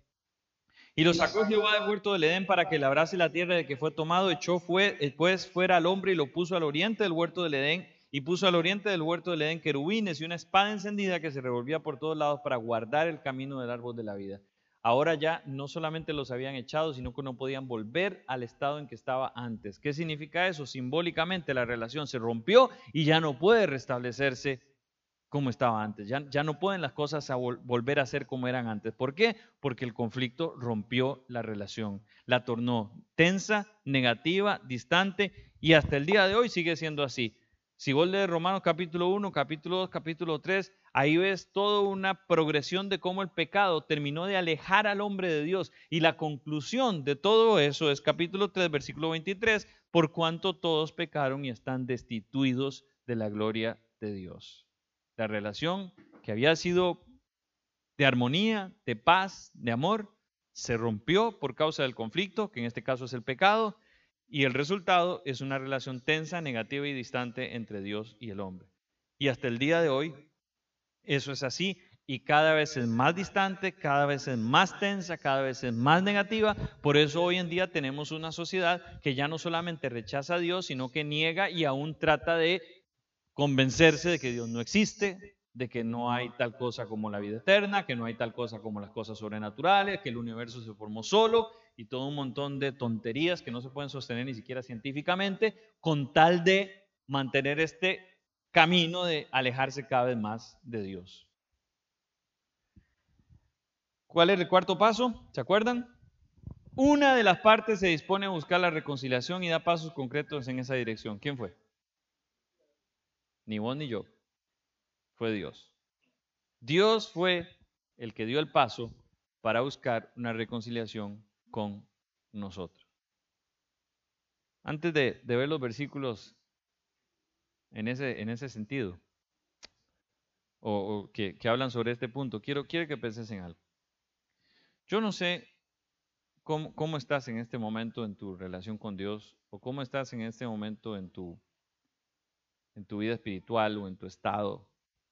Y lo sacó Jehová del huerto del Edén para que labrase la tierra de que fue tomado, echó fue, después fuera al hombre y lo puso al oriente del huerto del Edén, y puso al oriente del huerto del Edén querubines y una espada encendida que se revolvía por todos lados para guardar el camino del árbol de la vida. Ahora ya no solamente los habían echado, sino que no podían volver al estado en que estaba antes. ¿Qué significa eso? Simbólicamente la relación se rompió y ya no puede restablecerse como estaba antes. Ya, ya no pueden las cosas a vol volver a ser como eran antes. ¿Por qué? Porque el conflicto rompió la relación, la tornó tensa, negativa, distante y hasta el día de hoy sigue siendo así. Si vos lees Romanos capítulo uno, capítulo dos, capítulo tres, ahí ves toda una progresión de cómo el pecado terminó de alejar al hombre de Dios. Y la conclusión de todo eso es capítulo tres, versículo veintitrés, por cuanto todos pecaron y están destituidos de la gloria de Dios. La relación que había sido de armonía, de paz, de amor, se rompió por causa del conflicto, que en este caso es el pecado, y el resultado es una relación tensa, negativa y distante entre Dios y el hombre. Y hasta el día de hoy, eso es así, y cada vez es más distante, cada vez es más tensa, cada vez es más negativa. Por eso hoy en día tenemos una sociedad que ya no solamente rechaza a Dios, sino que niega y aún trata de convencerse de que Dios no existe, de que no hay tal cosa como la vida eterna, que no hay tal cosa como las cosas sobrenaturales, que el universo se formó solo y todo un montón de tonterías que no se pueden sostener ni siquiera científicamente, con tal de mantener este camino de alejarse cada vez más de Dios. ¿Cuál es el cuarto paso? ¿Se acuerdan? Una de las partes se dispone a buscar la reconciliación y da pasos concretos en esa dirección. ¿Quién fue? Ni vos ni yo. Fue Dios. Dios fue el que dio el paso para buscar una reconciliación con nosotros. antes de, de ver los versículos en ese, en ese sentido, o, o que, que hablan sobre este punto, quiero, quiero que penses en algo. Yo no sé cómo, cómo estás en este momento en tu relación con Dios, o cómo estás en este momento en tu, en tu vida espiritual o en tu estado,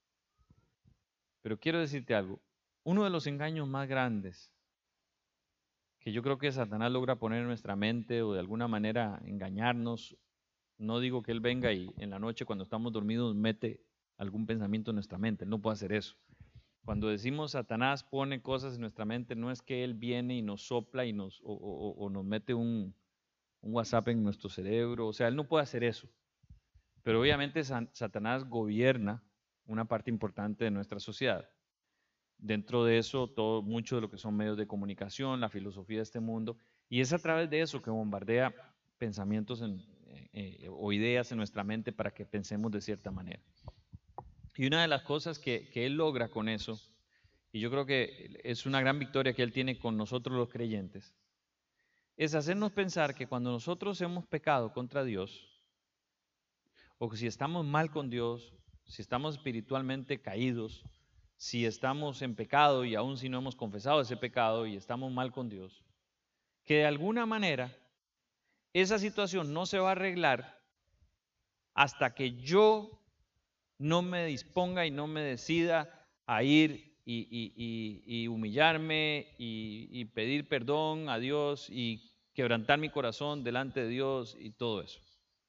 pero quiero decirte algo. Uno de los engaños más grandes que yo creo que Satanás logra poner en nuestra mente o de alguna manera engañarnos. No digo que Él venga y en la noche cuando estamos dormidos mete algún pensamiento en nuestra mente. Él no puede hacer eso. Cuando decimos Satanás pone cosas en nuestra mente, no es que Él viene y nos sopla y nos, o, o- o nos mete un, un WhatsApp en nuestro cerebro. O sea, Él no puede hacer eso. Pero obviamente Satanás gobierna una parte importante de nuestra sociedad. Dentro de eso, todo, mucho de lo que son medios de comunicación, la filosofía de este mundo, y es a través de eso que bombardea pensamientos en, eh, eh, o ideas en nuestra mente para que pensemos de cierta manera. Y una de las cosas que, que él logra con eso, y yo creo que es una gran victoria que él tiene con nosotros los creyentes, es hacernos pensar que cuando nosotros hemos pecado contra Dios, o que si estamos mal con Dios, si estamos espiritualmente caídos, si estamos en pecado y aún si no hemos confesado ese pecado y estamos mal con Dios, que de alguna manera esa situación no se va a arreglar hasta que yo no me disponga y no me decida a ir y, y- y- y humillarme y, y pedir perdón a Dios y quebrantar mi corazón delante de Dios y todo eso.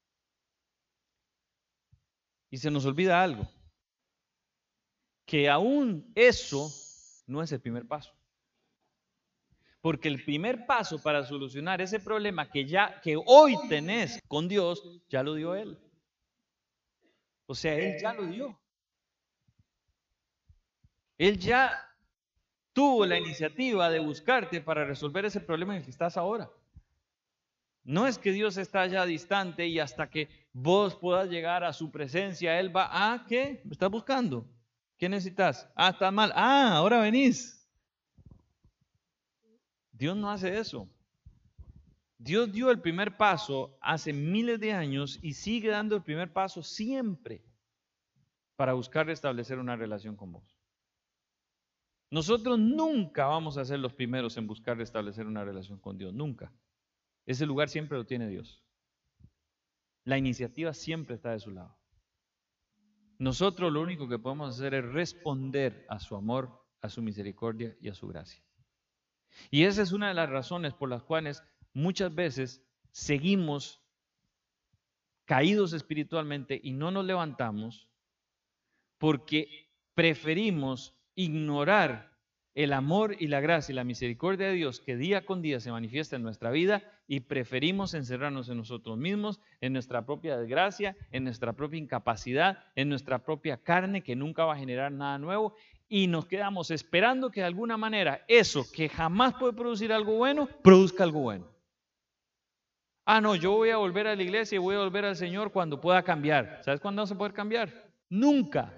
Y se nos olvida algo, que aún eso no es el primer paso. Porque el primer paso para solucionar ese problema que ya que hoy tenés con Dios, ya lo dio Él. O sea, Él ya lo dio. Él ya tuvo la iniciativa de buscarte para resolver ese problema en el que estás ahora. No es que Dios está allá distante y hasta que vos puedas llegar a su presencia, Él va, ah, ¿qué? ¿Me estás buscando? ¿Qué necesitas? Ah, estás mal. Ah, ahora venís. Dios no hace eso. Dios dio el primer paso hace miles de años y sigue dando el primer paso siempre para buscar restablecer una relación con vos. Nosotros nunca vamos a ser los primeros en buscar restablecer una relación con Dios, nunca. Ese lugar siempre lo tiene Dios. La iniciativa siempre está de su lado. Nosotros lo único que podemos hacer es responder a su amor, a su misericordia y a su gracia. Y esa es una de las razones por las cuales muchas veces seguimos caídos espiritualmente y no nos levantamos porque preferimos ignorar el amor y la gracia y la misericordia de Dios que día con día se manifiesta en nuestra vida y preferimos encerrarnos en nosotros mismos, en nuestra propia desgracia, en nuestra propia incapacidad, en nuestra propia carne que nunca va a generar nada nuevo y nos quedamos esperando que de alguna manera eso que jamás puede producir algo bueno, produzca algo bueno. Ah, no, yo voy a volver a la iglesia y voy a volver al Señor cuando pueda cambiar. ¿Sabes cuándo vas a poder cambiar? Nunca.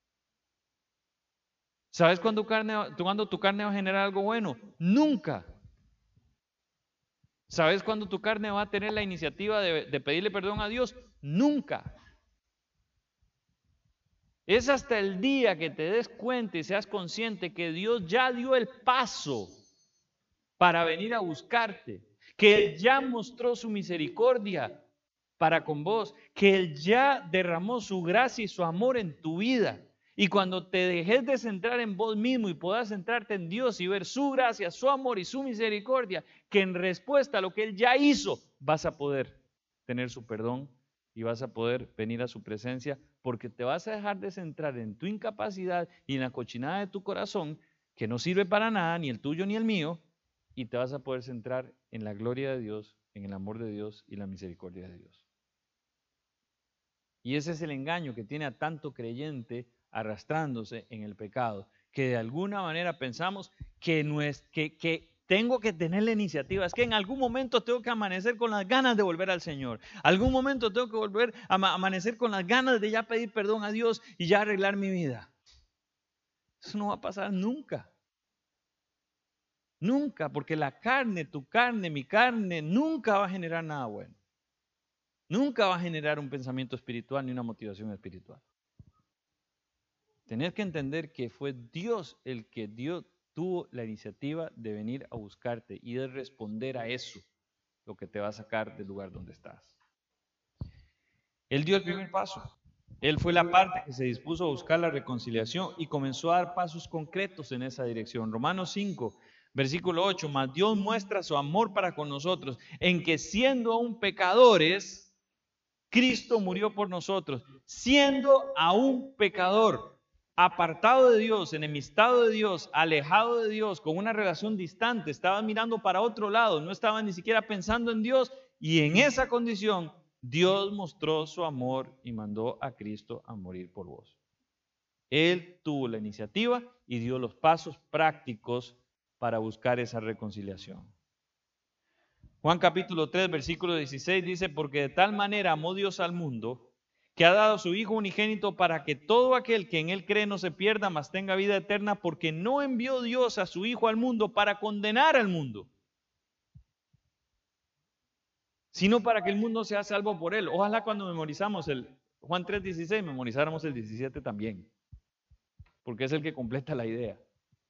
¿Sabes cuándo, carne, cuándo tu carne va a generar algo bueno? Nunca. ¿Sabes cuándo tu carne va a tener la iniciativa de, de pedirle perdón a Dios? Nunca. Es hasta el día que te des cuenta y seas consciente que Dios ya dio el paso para venir a buscarte, que Él ya mostró su misericordia para con vos, que Él ya derramó su gracia y su amor en tu vida. Y cuando te dejes de centrar en vos mismo y puedas centrarte en Dios y ver su gracia, su amor y su misericordia, que en respuesta a lo que Él ya hizo, vas a poder tener su perdón y vas a poder venir a su presencia, porque te vas a dejar de centrar en tu incapacidad y en la cochinada de tu corazón, que no sirve para nada, ni el tuyo ni el mío, y te vas a poder centrar en la gloria de Dios, en el amor de Dios y la misericordia de Dios. Y ese es el engaño que tiene a tanto creyente arrastrándose en el pecado, que de alguna manera pensamos que, no es, que, que tengo que tener la iniciativa, es que en algún momento tengo que amanecer con las ganas de volver al Señor, algún momento tengo que volver a amanecer con las ganas de ya pedir perdón a Dios y ya arreglar mi vida. Eso no va a pasar nunca. Nunca, porque la carne, tu carne, mi carne, nunca va a generar nada bueno. Nunca va a generar un pensamiento espiritual ni una motivación espiritual. Tenés que entender que fue Dios el que dio, tuvo la iniciativa de venir a buscarte y de responder a eso, lo que te va a sacar del lugar donde estás. Él dio el primer paso. Él fue la parte que se dispuso a buscar la reconciliación y comenzó a dar pasos concretos en esa dirección. Romanos cinco, versículo ocho, mas Dios muestra su amor para con nosotros, en que siendo aún pecadores, Cristo murió por nosotros, siendo aún pecador, apartado de Dios, enemistado de Dios, alejado de Dios, con una relación distante, estaba mirando para otro lado, no estaba ni siquiera pensando en Dios, y en esa condición Dios mostró su amor y mandó a Cristo a morir por vos. Él tuvo la iniciativa y dio los pasos prácticos para buscar esa reconciliación. Juan capítulo tres, versículo dieciséis dice, porque de tal manera amó Dios al mundo, que ha dado a su Hijo unigénito para que todo aquel que en Él cree no se pierda, mas tenga vida eterna, porque no envió Dios a su Hijo al mundo para condenar al mundo, sino para que el mundo sea salvo por Él. Ojalá cuando memorizamos el Juan tres, dieciséis, memorizáramos el diecisiete también, porque es el que completa la idea.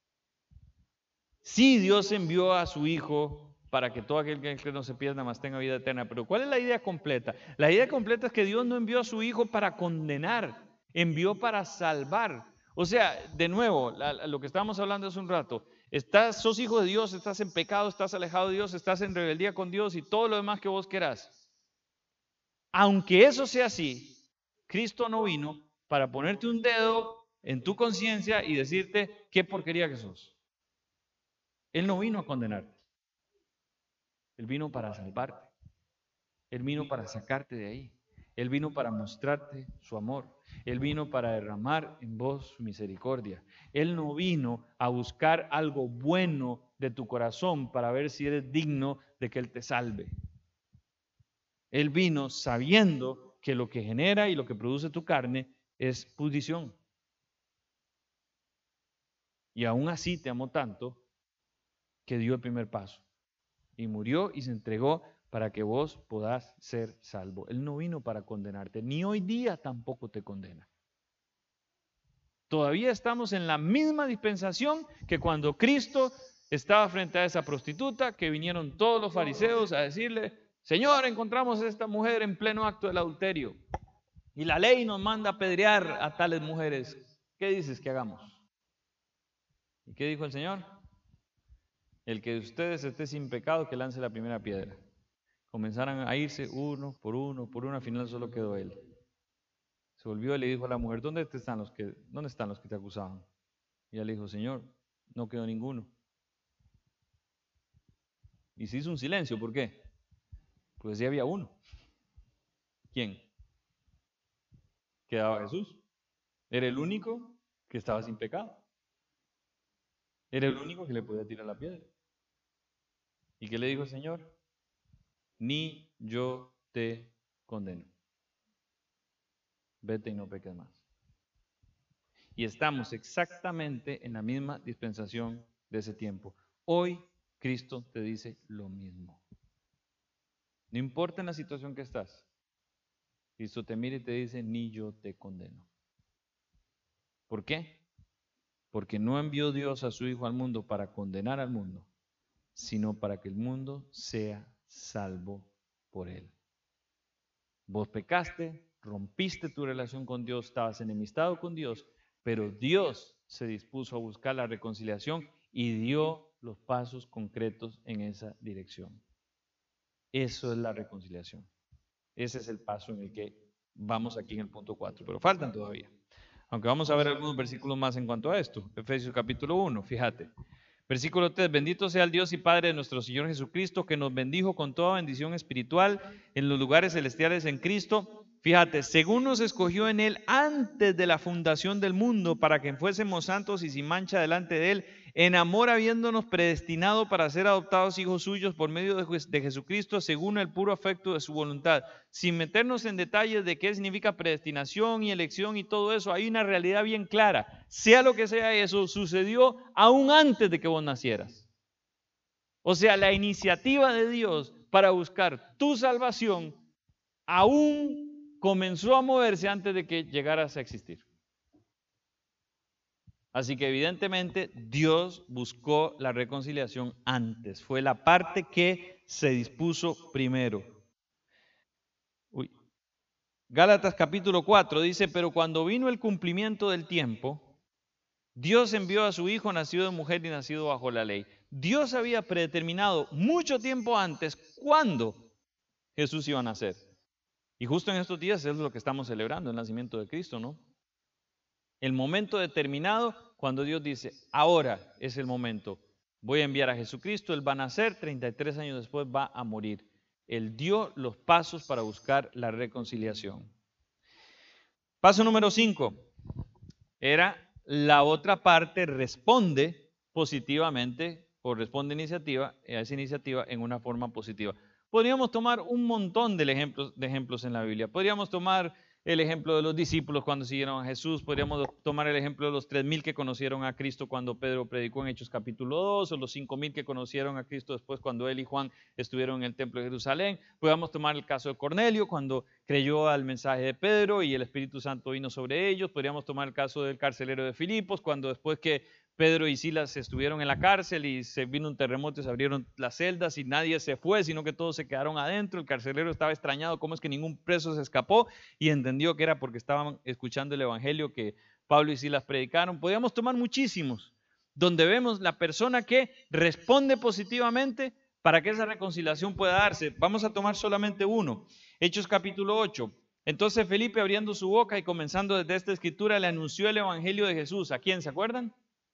Sí, Dios envió a su Hijo para que todo aquel que no se pierda, más tenga vida eterna. Pero ¿cuál es la idea completa? La idea completa es que Dios no envió a su Hijo para condenar, envió para salvar. O sea, de nuevo, la, lo que estábamos hablando hace un rato, estás, sos hijo de Dios, estás en pecado, estás alejado de Dios, estás en rebeldía con Dios y todo lo demás que vos querás. Aunque eso sea así, Cristo no vino para ponerte un dedo en tu conciencia y decirte qué porquería que sos. Él no vino a condenarte. Él vino para salvarte. Él vino para sacarte de ahí. Él vino para mostrarte su amor. Él vino para derramar en vos su misericordia. Él no vino a buscar algo bueno de tu corazón para ver si eres digno de que Él te salve. Él vino sabiendo que lo que genera y lo que produce tu carne es pudrición. Y aún así te amó tanto que dio el primer paso. Y murió y se entregó para que vos podás ser salvo. Él no vino para condenarte, ni hoy día tampoco te condena. Todavía estamos en la misma dispensación que cuando Cristo estaba frente a esa prostituta, que vinieron todos los fariseos a decirle, Señor, encontramos a esta mujer en pleno acto del adulterio y la ley nos manda a apedrear a tales mujeres. ¿Qué dices que hagamos? ¿Y qué dijo el Señor? El que de ustedes esté sin pecado, que lance la primera piedra. Comenzaron a irse uno por uno, por uno, al final solo quedó él. Se volvió y le dijo a la mujer, ¿dónde están los que, dónde están los que te acusaban? Y ella le dijo, Señor, no quedó ninguno. Y se hizo un silencio, ¿por qué? Pues sí había uno. ¿Quién? Quedaba Jesús. Era el único que estaba sin pecado. Era el único que le podía tirar la piedra. ¿Y qué le dijo el Señor? Ni yo te condeno. Vete y no peques más. Y estamos exactamente en la misma dispensación de ese tiempo. Hoy Cristo te dice lo mismo. No importa en la situación que estás. Cristo te mira y te dice, ni yo te condeno. ¿Por qué? Porque no envió Dios a su Hijo al mundo para condenar al mundo, sino para que el mundo sea salvo por Él. Vos pecaste, rompiste tu relación con Dios, estabas enemistado con Dios, pero Dios se dispuso a buscar la reconciliación y dio los pasos concretos en esa dirección. Eso es la reconciliación. Ese es el paso en el que vamos aquí en el punto cuatro, pero faltan todavía. Aunque vamos a ver algunos versículos más en cuanto a esto. Efesios capítulo uno, fíjate. Versículo tres, bendito sea el Dios y Padre de nuestro Señor Jesucristo, que nos bendijo con toda bendición espiritual en los lugares celestiales en Cristo. Fíjate, según nos escogió en Él antes de la fundación del mundo, para que fuésemos santos y sin mancha delante de Él, en amor habiéndonos predestinado para ser adoptados hijos suyos por medio de Jesucristo, según el puro afecto de su voluntad. Sin meternos en detalles de qué significa predestinación y elección y todo eso, hay una realidad bien clara. Sea lo que sea eso, sucedió aún antes de que vos nacieras. O sea, la iniciativa de Dios para buscar tu salvación aún comenzó a moverse antes de que llegaras a existir. Así que evidentemente Dios buscó la reconciliación antes. Fue la parte que se dispuso primero. Uy. Gálatas capítulo cuatro dice, pero cuando vino el cumplimiento del tiempo, Dios envió a su Hijo nacido de mujer y nacido bajo la ley. Dios había predeterminado mucho tiempo antes cuándo Jesús iba a nacer. Y justo en estos días es lo que estamos celebrando, el nacimiento de Cristo, ¿no? El momento determinado cuando Dios dice, ahora es el momento. Voy a enviar a Jesucristo, Él va a nacer, treinta y tres años después va a morir. Él dio los pasos para buscar la reconciliación. Paso número cinco. Era la otra parte responde positivamente o responde iniciativa, a esa iniciativa en una forma positiva. Podríamos tomar un montón de ejemplos, de ejemplos en la Biblia. Podríamos tomar el ejemplo de los discípulos cuando siguieron a Jesús. Podríamos tomar el ejemplo de los tres mil que conocieron a Cristo cuando Pedro predicó en Hechos capítulo dos, o los cinco mil que conocieron a Cristo después cuando él y Juan estuvieron en el templo de Jerusalén. Podríamos tomar el caso de Cornelio cuando creyó al mensaje de Pedro y el Espíritu Santo vino sobre ellos. Podríamos tomar el caso del carcelero de Filipos cuando después que Pedro y Silas estuvieron en la cárcel y se vino un terremoto y se abrieron las celdas y nadie se fue, sino que todos se quedaron adentro. El carcelero estaba extrañado cómo es que ningún preso se escapó y entendió que era porque estaban escuchando el evangelio que Pablo y Silas predicaron. Podríamos tomar muchísimos, donde vemos la persona que responde positivamente para que esa reconciliación pueda darse. Vamos a tomar solamente uno. Hechos capítulo ocho. Entonces Felipe, abriendo su boca y comenzando desde esta escritura, le anunció el evangelio de Jesús. ¿A quién se acuerdan?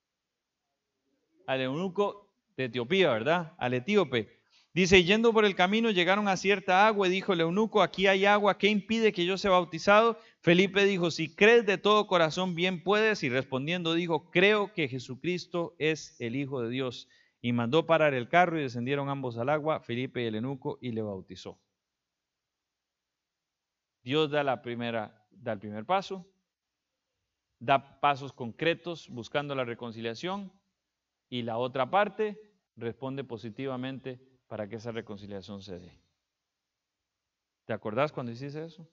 Al eunuco de Etiopía, ¿verdad? Al etíope. Dice, yendo por el camino llegaron a cierta agua y dijo el eunuco, aquí hay agua, ¿qué impide que yo sea bautizado? Felipe dijo, si crees de todo corazón bien puedes. Y respondiendo dijo, creo que Jesucristo es el Hijo de Dios. Y mandó parar el carro y descendieron ambos al agua, Felipe y el eunuco, y le bautizó. Dios da, la primera, da el primer paso, da pasos concretos buscando la reconciliación. Y la otra parte responde positivamente para que esa reconciliación se dé. ¿Te acordás cuando hiciste eso?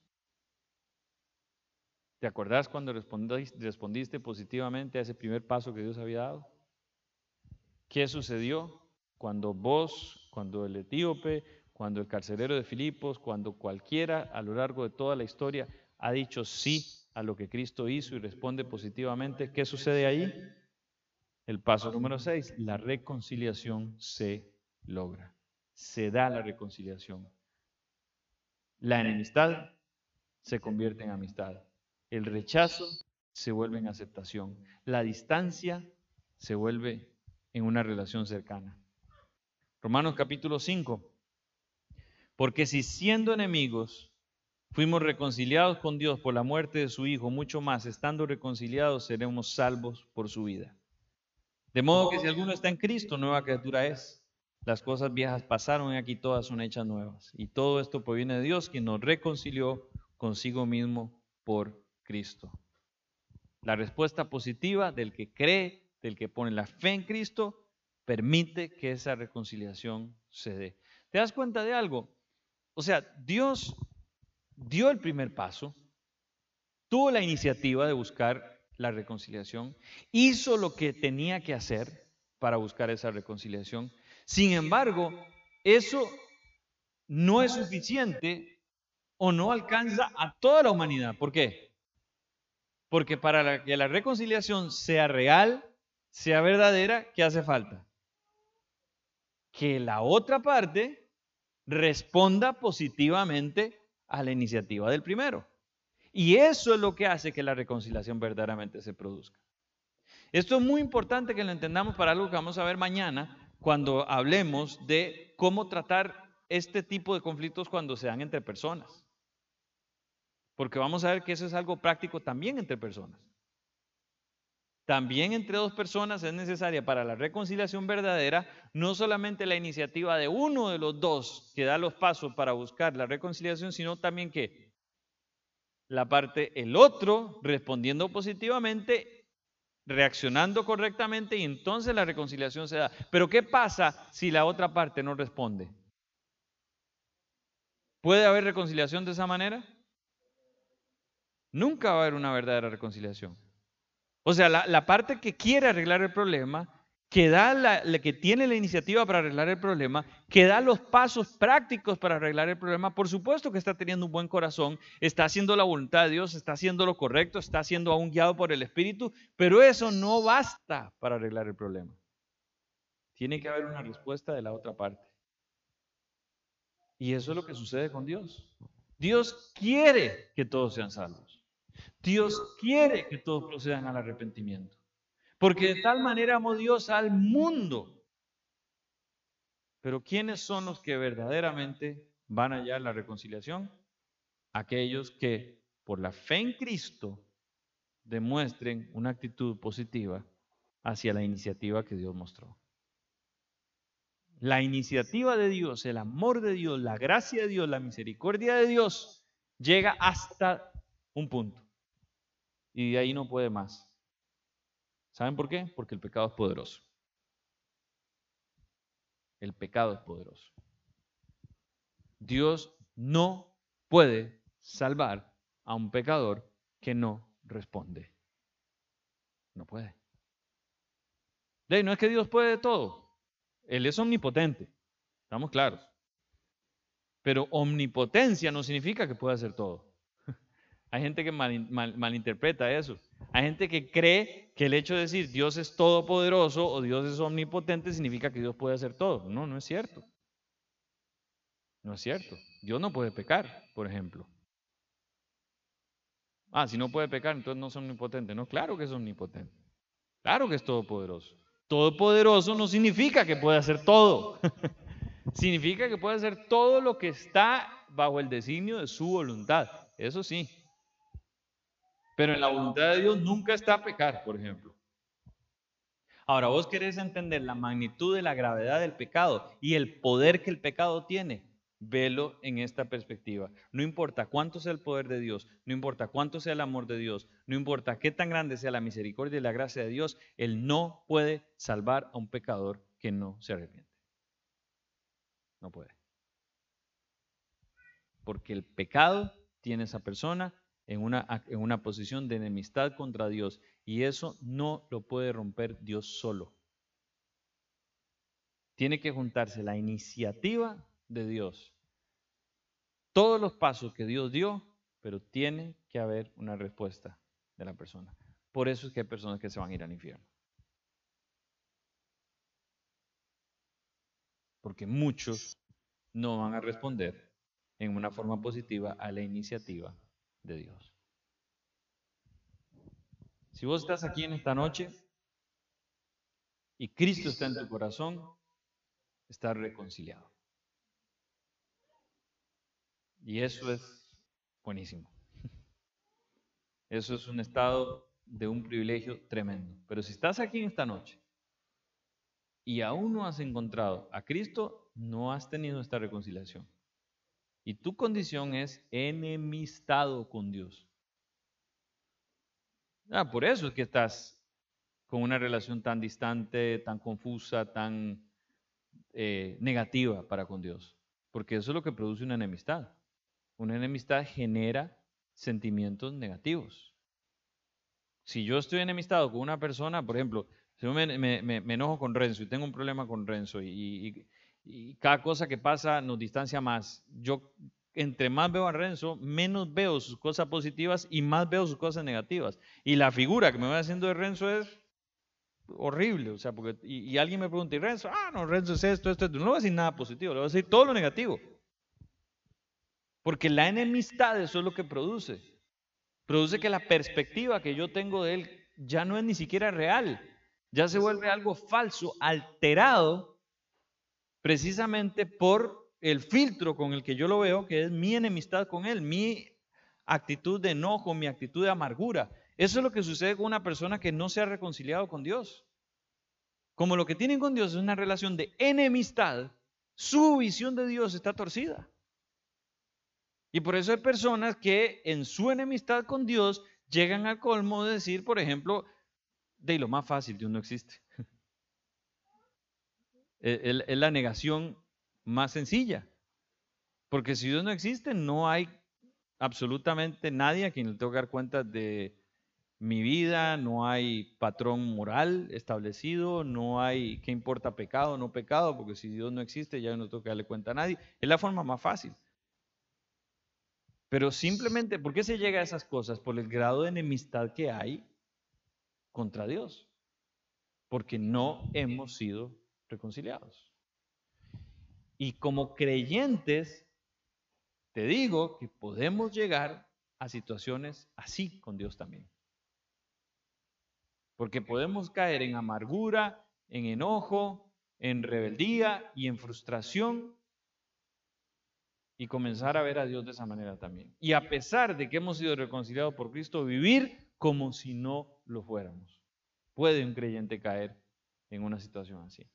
¿Te acordás cuando respondiste, respondiste positivamente a ese primer paso que Dios había dado? ¿Qué sucedió cuando vos, cuando el etíope, cuando el carcelero de Filipos, cuando cualquiera a lo largo de toda la historia ha dicho sí a lo que Cristo hizo y responde positivamente? ¿Qué sucede ahí? El paso número seis, la reconciliación se logra. Se da la reconciliación. La enemistad se convierte en amistad. El rechazo se vuelve en aceptación. La distancia se vuelve en una relación cercana. Romanos capítulo cinco. Porque si siendo enemigos fuimos reconciliados con Dios por la muerte de su Hijo, mucho más, estando reconciliados, seremos salvos por su vida. De modo que si alguno está en Cristo, nueva criatura es. Las cosas viejas pasaron y aquí todas son hechas nuevas. Y todo esto proviene de Dios, quien nos reconcilió consigo mismo por Cristo. La respuesta positiva del que cree, del que pone la fe en Cristo, permite que esa reconciliación se dé. ¿Te das cuenta de algo? O sea, Dios dio el primer paso, tuvo la iniciativa de buscar la reconciliación, hizo lo que tenía que hacer para buscar esa reconciliación. Sin embargo, eso no es suficiente o no alcanza a toda la humanidad. ¿Por qué? Porque para que la reconciliación sea real, sea verdadera, ¿qué hace falta? Que la otra parte responda positivamente a la iniciativa del primero. Y eso es lo que hace que la reconciliación verdaderamente se produzca. Esto es muy importante que lo entendamos para algo que vamos a ver mañana cuando hablemos de cómo tratar este tipo de conflictos cuando se dan entre personas. Porque vamos a ver que eso es algo práctico también entre personas. También entre dos personas es necesaria para la reconciliación verdadera no solamente la iniciativa de uno de los dos que da los pasos para buscar la reconciliación, sino también que la parte, el otro, respondiendo positivamente, reaccionando correctamente, y entonces la reconciliación se da. Pero ¿qué pasa si la otra parte no responde? ¿Puede haber reconciliación de esa manera? Nunca va a haber una verdadera reconciliación. O sea, la, la parte que quiere arreglar el problema, que, da la, la que tiene la iniciativa para arreglar el problema, que da los pasos prácticos para arreglar el problema, por supuesto que está teniendo un buen corazón, está haciendo la voluntad de Dios, está haciendo lo correcto, está siendo aún guiado por el Espíritu, pero eso no basta para arreglar el problema. Tiene que haber una respuesta de la otra parte. Y eso es lo que sucede con Dios. Dios quiere que todos sean salvos. Dios quiere que todos procedan al arrepentimiento. Porque de tal manera amó Dios al mundo. Pero ¿quiénes son los que verdaderamente van allá a la reconciliación? Aquellos que por la fe en Cristo demuestren una actitud positiva hacia la iniciativa que Dios mostró. La iniciativa de Dios, el amor de Dios, la gracia de Dios, la misericordia de Dios llega hasta un punto. Y de ahí no puede más. ¿Saben por qué? Porque el pecado es poderoso. El pecado es poderoso. Dios no puede salvar a un pecador que no responde. No puede. De ahí, no es que Dios puede de todo. Él es omnipotente. Estamos claros. Pero omnipotencia no significa que pueda hacer todo. Hay gente que mal, mal, malinterpreta eso. Hay gente que cree que el hecho de decir Dios es todopoderoso o Dios es omnipotente significa que Dios puede hacer todo. No, no es cierto. No es cierto. Dios no puede pecar, por ejemplo. Ah, si no puede pecar, entonces no es omnipotente. No, claro que es omnipotente. Claro que es todopoderoso. Todopoderoso no significa que puede hacer todo. Significa que puede hacer todo lo que está bajo el designio de su voluntad. Eso sí. Pero en la voluntad de Dios nunca está pecar, por ejemplo. Ahora, vos querés entender la magnitud de la gravedad del pecado y el poder que el pecado tiene. Velo en esta perspectiva. No importa cuánto sea el poder de Dios, no importa cuánto sea el amor de Dios, no importa qué tan grande sea la misericordia y la gracia de Dios, Él no puede salvar a un pecador que no se arrepiente. No puede. Porque el pecado tiene a esa persona en una, en una posición de enemistad contra Dios y eso no lo puede romper Dios solo. Tiene que juntarse la iniciativa de Dios. Todos los pasos que Dios dio, pero tiene que haber una respuesta de la persona. Por eso es que hay personas que se van a ir al infierno. Porque muchos no van a responder en una forma positiva a la iniciativa de Dios. Si vos estás aquí en esta noche y Cristo está en tu corazón, estás reconciliado. Y eso es buenísimo. Eso es un estado de un privilegio tremendo. Pero si estás aquí en esta noche y aún no has encontrado a Cristo, no has tenido esta reconciliación. Y tu condición es enemistado con Dios. Ah, por eso es que estás con una relación tan distante, tan confusa, tan eh, negativa para con Dios. Porque eso es lo que produce una enemistad. Una enemistad genera sentimientos negativos. Si yo estoy enemistado con una persona, por ejemplo, si yo me, me, me enojo con Renzo y tengo un problema con Renzo y, y, y cada cosa que pasa nos distancia más, yo entre más veo a Renzo, menos veo sus cosas positivas y más veo sus cosas negativas. Y la figura que me voy haciendo de Renzo es horrible, o sea, porque y, y alguien me pregunta, ¿y Renzo? Ah, no, Renzo es esto, esto, esto. No le voy a decir nada positivo, le voy a decir todo lo negativo. Porque la enemistad, eso es lo que produce. Produce que la perspectiva que yo tengo de él ya no es ni siquiera real. Ya se vuelve algo falso, alterado, precisamente por el filtro con el que yo lo veo, que es mi enemistad con él, mi actitud de enojo, mi actitud de amargura. Eso es lo que sucede con una persona que no se ha reconciliado con Dios. Como lo que tienen con Dios es una relación de enemistad, su visión de Dios está torcida. Y por eso hay personas que en su enemistad con Dios llegan al colmo de decir, por ejemplo, de lo más fácil, Dios no existe. Es la negación más sencilla. Porque si Dios no existe, no hay absolutamente nadie a quien le tengo que dar cuenta de mi vida, no hay patrón moral establecido, no hay qué importa pecado o no pecado, porque si Dios no existe, ya no tengo que darle cuenta a nadie. Es la forma más fácil. Pero simplemente, ¿por qué se llega a esas cosas? Por el grado de enemistad que hay contra Dios. Porque no hemos sido reconciliados. Y como creyentes, te digo que podemos llegar a situaciones así con Dios también. Porque podemos caer en amargura, en enojo, en rebeldía y en frustración y comenzar a ver a Dios de esa manera también. Y a pesar de que hemos sido reconciliados por Cristo, vivir como si no lo fuéramos. Puede un creyente caer en una situación así.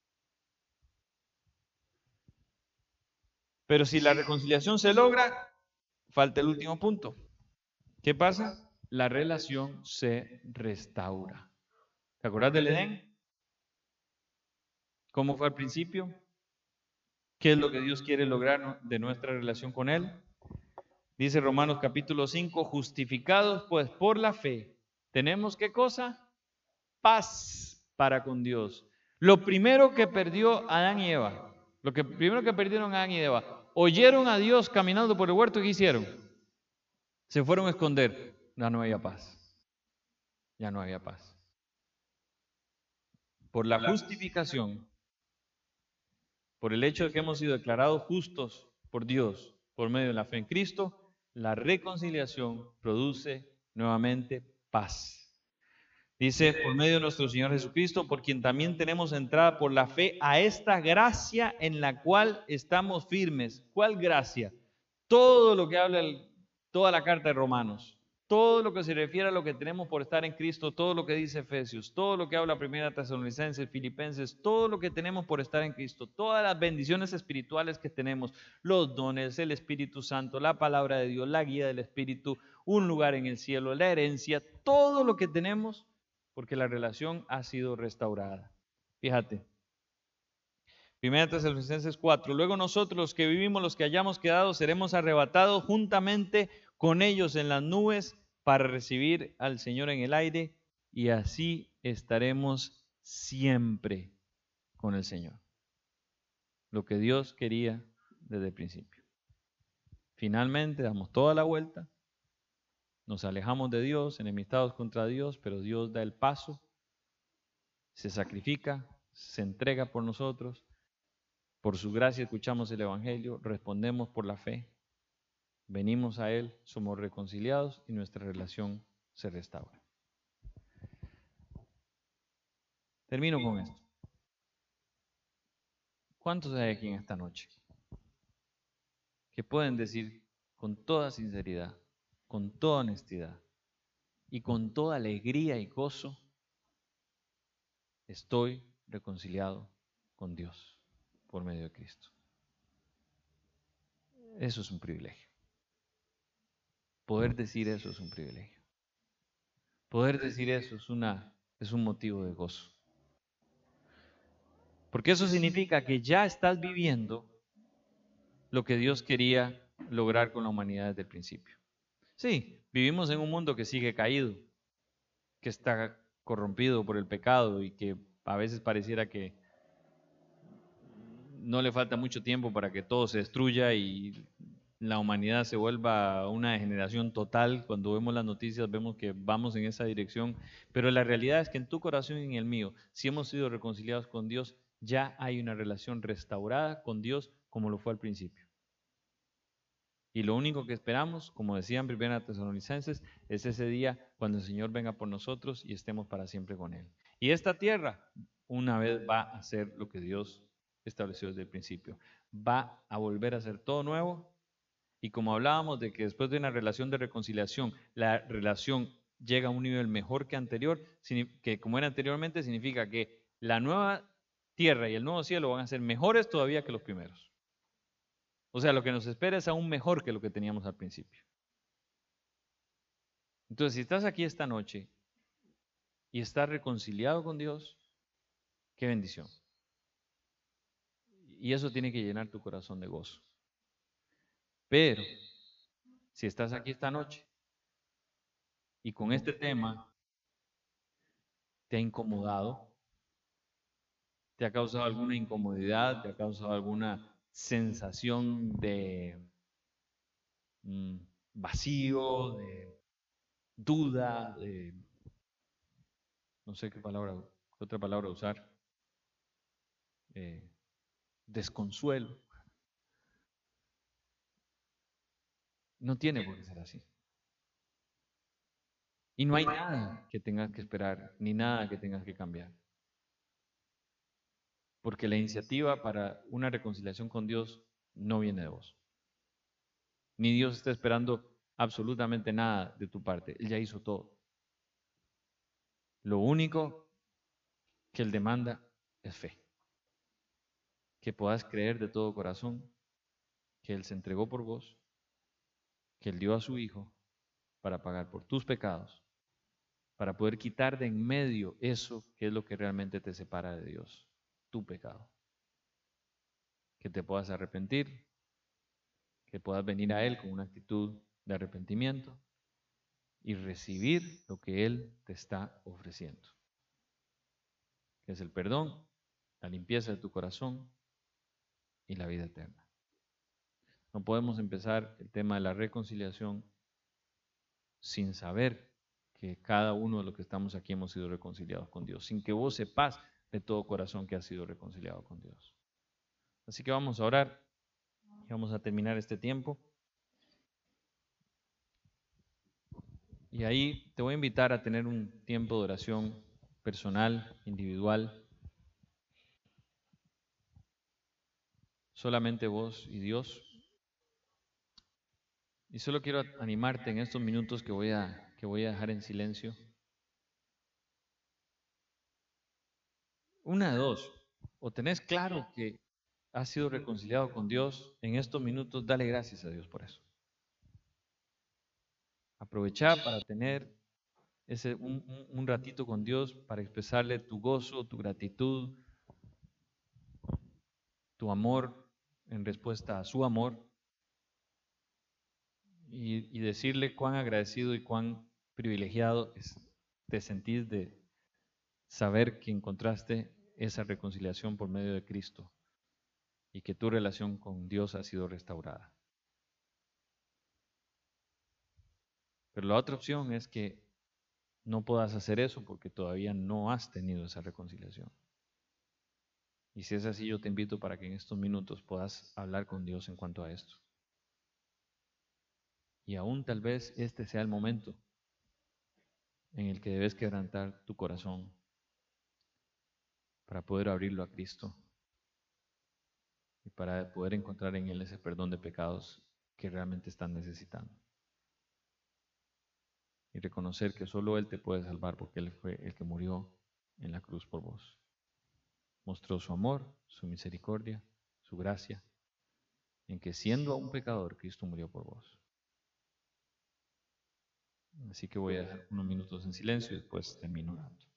Pero si la reconciliación se logra, falta el último punto. ¿Qué pasa? La relación se restaura. ¿Te acuerdas del Edén? ¿Cómo fue al principio? ¿Qué es lo que Dios quiere lograr de nuestra relación con Él? Dice Romanos capítulo cinco, justificados pues por la fe, ¿tenemos qué cosa? Paz para con Dios. Lo primero que perdió Adán y Eva, lo que primero que perdieron Adán y Eva, oyeron a Dios caminando por el huerto y ¿qué hicieron? Se fueron a esconder. Ya no había paz. Ya no había paz. Por la justificación, por el hecho de que hemos sido declarados justos por Dios por medio de la fe en Cristo, la reconciliación produce nuevamente paz. Dice, por medio de nuestro Señor Jesucristo, por quien también tenemos entrada por la fe a esta gracia en la cual estamos firmes. ¿Cuál gracia? Todo lo que habla el, toda la carta de Romanos, todo lo que se refiere a lo que tenemos por estar en Cristo, todo lo que dice Efesios, todo lo que habla Primera Tesalonicenses, Filipenses, todo lo que tenemos por estar en Cristo, todas las bendiciones espirituales que tenemos, los dones, el Espíritu Santo, la palabra de Dios, la guía del Espíritu, un lugar en el cielo, la herencia, todo lo que tenemos, porque la relación ha sido restaurada. Fíjate. Primera Tesalonicenses cuatro. Luego nosotros los que vivimos, los que hayamos quedado, seremos arrebatados juntamente con ellos en las nubes para recibir al Señor en el aire y así estaremos siempre con el Señor. Lo que Dios quería desde el principio. Finalmente damos toda la vuelta, nos alejamos de Dios, enemistados contra Dios, pero Dios da el paso, se sacrifica, se entrega por nosotros. Por su gracia escuchamos el Evangelio, respondemos por la fe, venimos a Él, somos reconciliados y nuestra relación se restaura. Termino con esto. ¿Cuántos hay aquí en esta noche que pueden decir con toda sinceridad, con toda honestidad y con toda alegría y gozo, estoy reconciliado con Dios por medio de Cristo? Eso es un privilegio. Poder decir eso es un privilegio. Poder decir eso es, una, es un motivo de gozo. Porque eso significa que ya estás viviendo lo que Dios quería lograr con la humanidad desde el principio. Sí, vivimos en un mundo que sigue caído, que está corrompido por el pecado y que a veces pareciera que no le falta mucho tiempo para que todo se destruya y la humanidad se vuelva una degeneración total. Cuando vemos las noticias vemos que vamos en esa dirección, pero la realidad es que en tu corazón y en el mío, si hemos sido reconciliados con Dios, ya hay una relación restaurada con Dios como lo fue al principio. Y lo único que esperamos, como decían Primera Tesalonicenses, es ese día cuando el Señor venga por nosotros y estemos para siempre con Él. Y esta tierra una vez va a ser lo que Dios estableció desde el principio. Va a volver a ser todo nuevo. Y como hablábamos de que después de una relación de reconciliación, la relación llega a un nivel mejor que anterior, que como era anteriormente, significa que la nueva tierra y el nuevo cielo van a ser mejores todavía que los primeros. O sea, lo que nos espera es aún mejor que lo que teníamos al principio. Entonces, si estás aquí esta noche y estás reconciliado con Dios, qué bendición. Y eso tiene que llenar tu corazón de gozo. Pero si estás aquí esta noche y con este tema te ha incomodado, te ha causado alguna incomodidad, te ha causado alguna sensación de mm, vacío, de duda, de no sé qué palabra, qué otra palabra usar, eh, desconsuelo, no tiene por qué ser así. Y no hay nada que tengas que esperar, ni nada que tengas que cambiar. Porque la iniciativa para una reconciliación con Dios no viene de vos. Ni Dios está esperando absolutamente nada de tu parte. Él ya hizo todo. Lo único que Él demanda es fe. Que puedas creer de todo corazón que Él se entregó por vos, que Él dio a su Hijo para pagar por tus pecados, para poder quitar de en medio eso que es lo que realmente te separa de Dios, tu pecado. Que te puedas arrepentir, que puedas venir a Él con una actitud de arrepentimiento y recibir lo que Él te está ofreciendo, que es el perdón, la limpieza de tu corazón y la vida eterna. No podemos empezar el tema de la reconciliación sin saber que cada uno de los que estamos aquí hemos sido reconciliados con Dios, sin que vos sepas de todo corazón que has sido reconciliado con Dios. Así que vamos a orar y vamos a terminar este tiempo. Y ahí te voy a invitar a tener un tiempo de oración personal, individual, solamente vos y Dios. Y solo quiero animarte en estos minutos que voy a, que voy a dejar en silencio. Una de dos, o tenés claro que has sido reconciliado con Dios, en estos minutos dale gracias a Dios por eso. Aprovechá para tener ese, un, un, un ratito con Dios para expresarle tu gozo, tu gratitud, tu amor en respuesta a su amor y, y decirle cuán agradecido y cuán privilegiado es, te sentís de saber que encontraste esa reconciliación por medio de Cristo y que tu relación con Dios ha sido restaurada. Pero la otra opción es que no puedas hacer eso porque todavía no has tenido esa reconciliación. Y si es así, yo te invito para que en estos minutos puedas hablar con Dios en cuanto a esto. Y aún tal vez este sea el momento en el que debes quebrantar tu corazón para poder abrirlo a Cristo y para poder encontrar en Él ese perdón de pecados que realmente están necesitando. Y reconocer que solo Él te puede salvar porque Él fue el que murió en la cruz por vos. Mostró su amor, su misericordia, su gracia, en que siendo aún pecador, Cristo murió por vos. Así que voy a dejar unos minutos en silencio y después termino orando.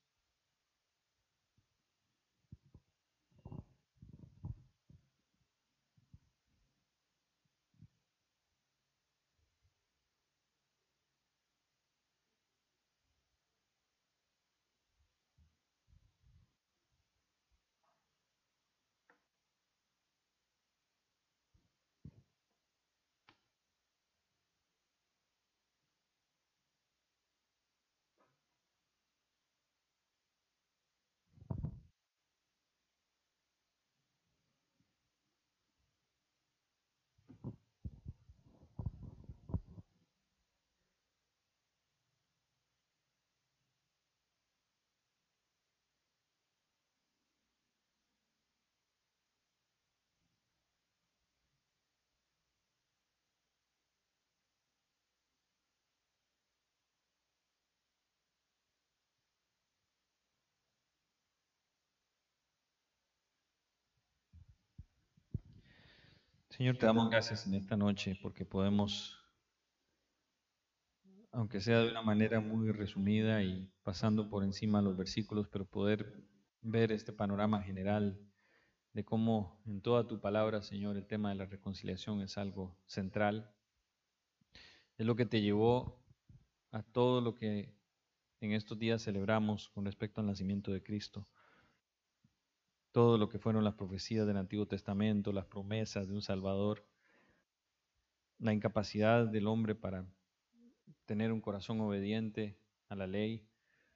Señor, te damos gracias en esta noche porque podemos, aunque sea de una manera muy resumida y pasando por encima los versículos, pero poder ver este panorama general de cómo en toda tu palabra, Señor, el tema de la reconciliación es algo central. Es lo que te llevó a todo lo que en estos días celebramos con respecto al nacimiento de Cristo. Todo lo que fueron las profecías del Antiguo Testamento, las promesas de un Salvador, la incapacidad del hombre para tener un corazón obediente a la ley,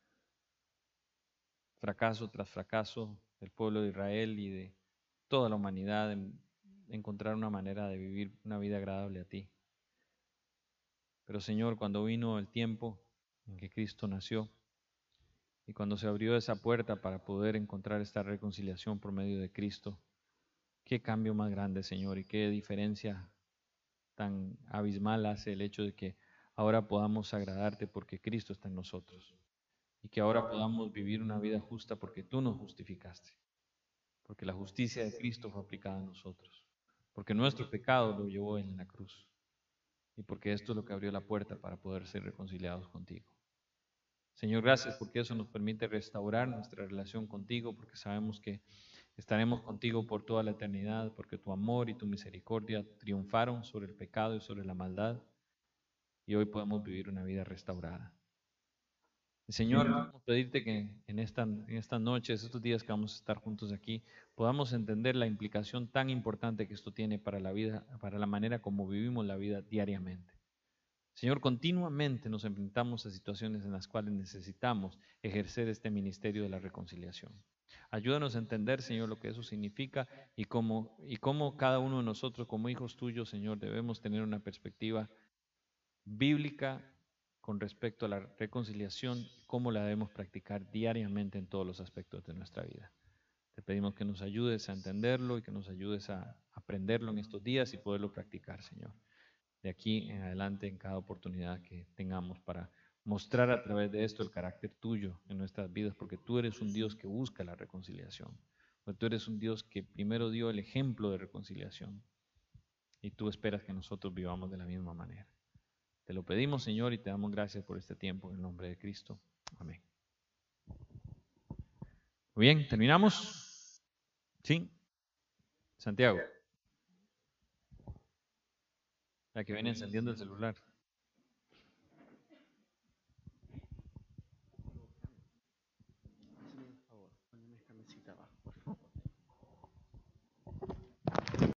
fracaso tras fracaso del pueblo de Israel y de toda la humanidad en encontrar una manera de vivir una vida agradable a ti. Pero Señor, cuando vino el tiempo en que Cristo nació y cuando se abrió esa puerta para poder encontrar esta reconciliación por medio de Cristo, qué cambio más grande, Señor, y qué diferencia tan abismal hace el hecho de que ahora podamos agradarte porque Cristo está en nosotros y que ahora podamos vivir una vida justa porque tú nos justificaste, porque la justicia de Cristo fue aplicada a nosotros, porque nuestro pecado lo llevó en la cruz y porque esto es lo que abrió la puerta para poder ser reconciliados contigo. Señor, gracias porque eso nos permite restaurar nuestra relación contigo, porque sabemos que estaremos contigo por toda la eternidad, porque tu amor y tu misericordia triunfaron sobre el pecado y sobre la maldad, y hoy podemos vivir una vida restaurada. Señor, queremos pedirte que en, esta, en estas noches, estos días que vamos a estar juntos aquí, podamos entender la implicación tan importante que esto tiene para la vida, para la manera como vivimos la vida diariamente. Señor, continuamente nos enfrentamos a situaciones en las cuales necesitamos ejercer este ministerio de la reconciliación. Ayúdanos a entender, Señor, lo que eso significa y cómo, y cómo cada uno de nosotros, como hijos tuyos, Señor, debemos tener una perspectiva bíblica con respecto a la reconciliación, cómo la debemos practicar diariamente en todos los aspectos de nuestra vida. Te pedimos que nos ayudes a entenderlo y que nos ayudes a aprenderlo en estos días y poderlo practicar, Señor, de aquí en adelante en cada oportunidad que tengamos para mostrar a través de esto el carácter tuyo en nuestras vidas, porque tú eres un Dios que busca la reconciliación, porque tú eres un Dios que primero dio el ejemplo de reconciliación y tú esperas que nosotros vivamos de la misma manera. Te lo pedimos, Señor, y te damos gracias por este tiempo en el nombre de Cristo. Amén. Muy bien, ¿terminamos? ¿Sí? Santiago. La que viene encendiendo el celular.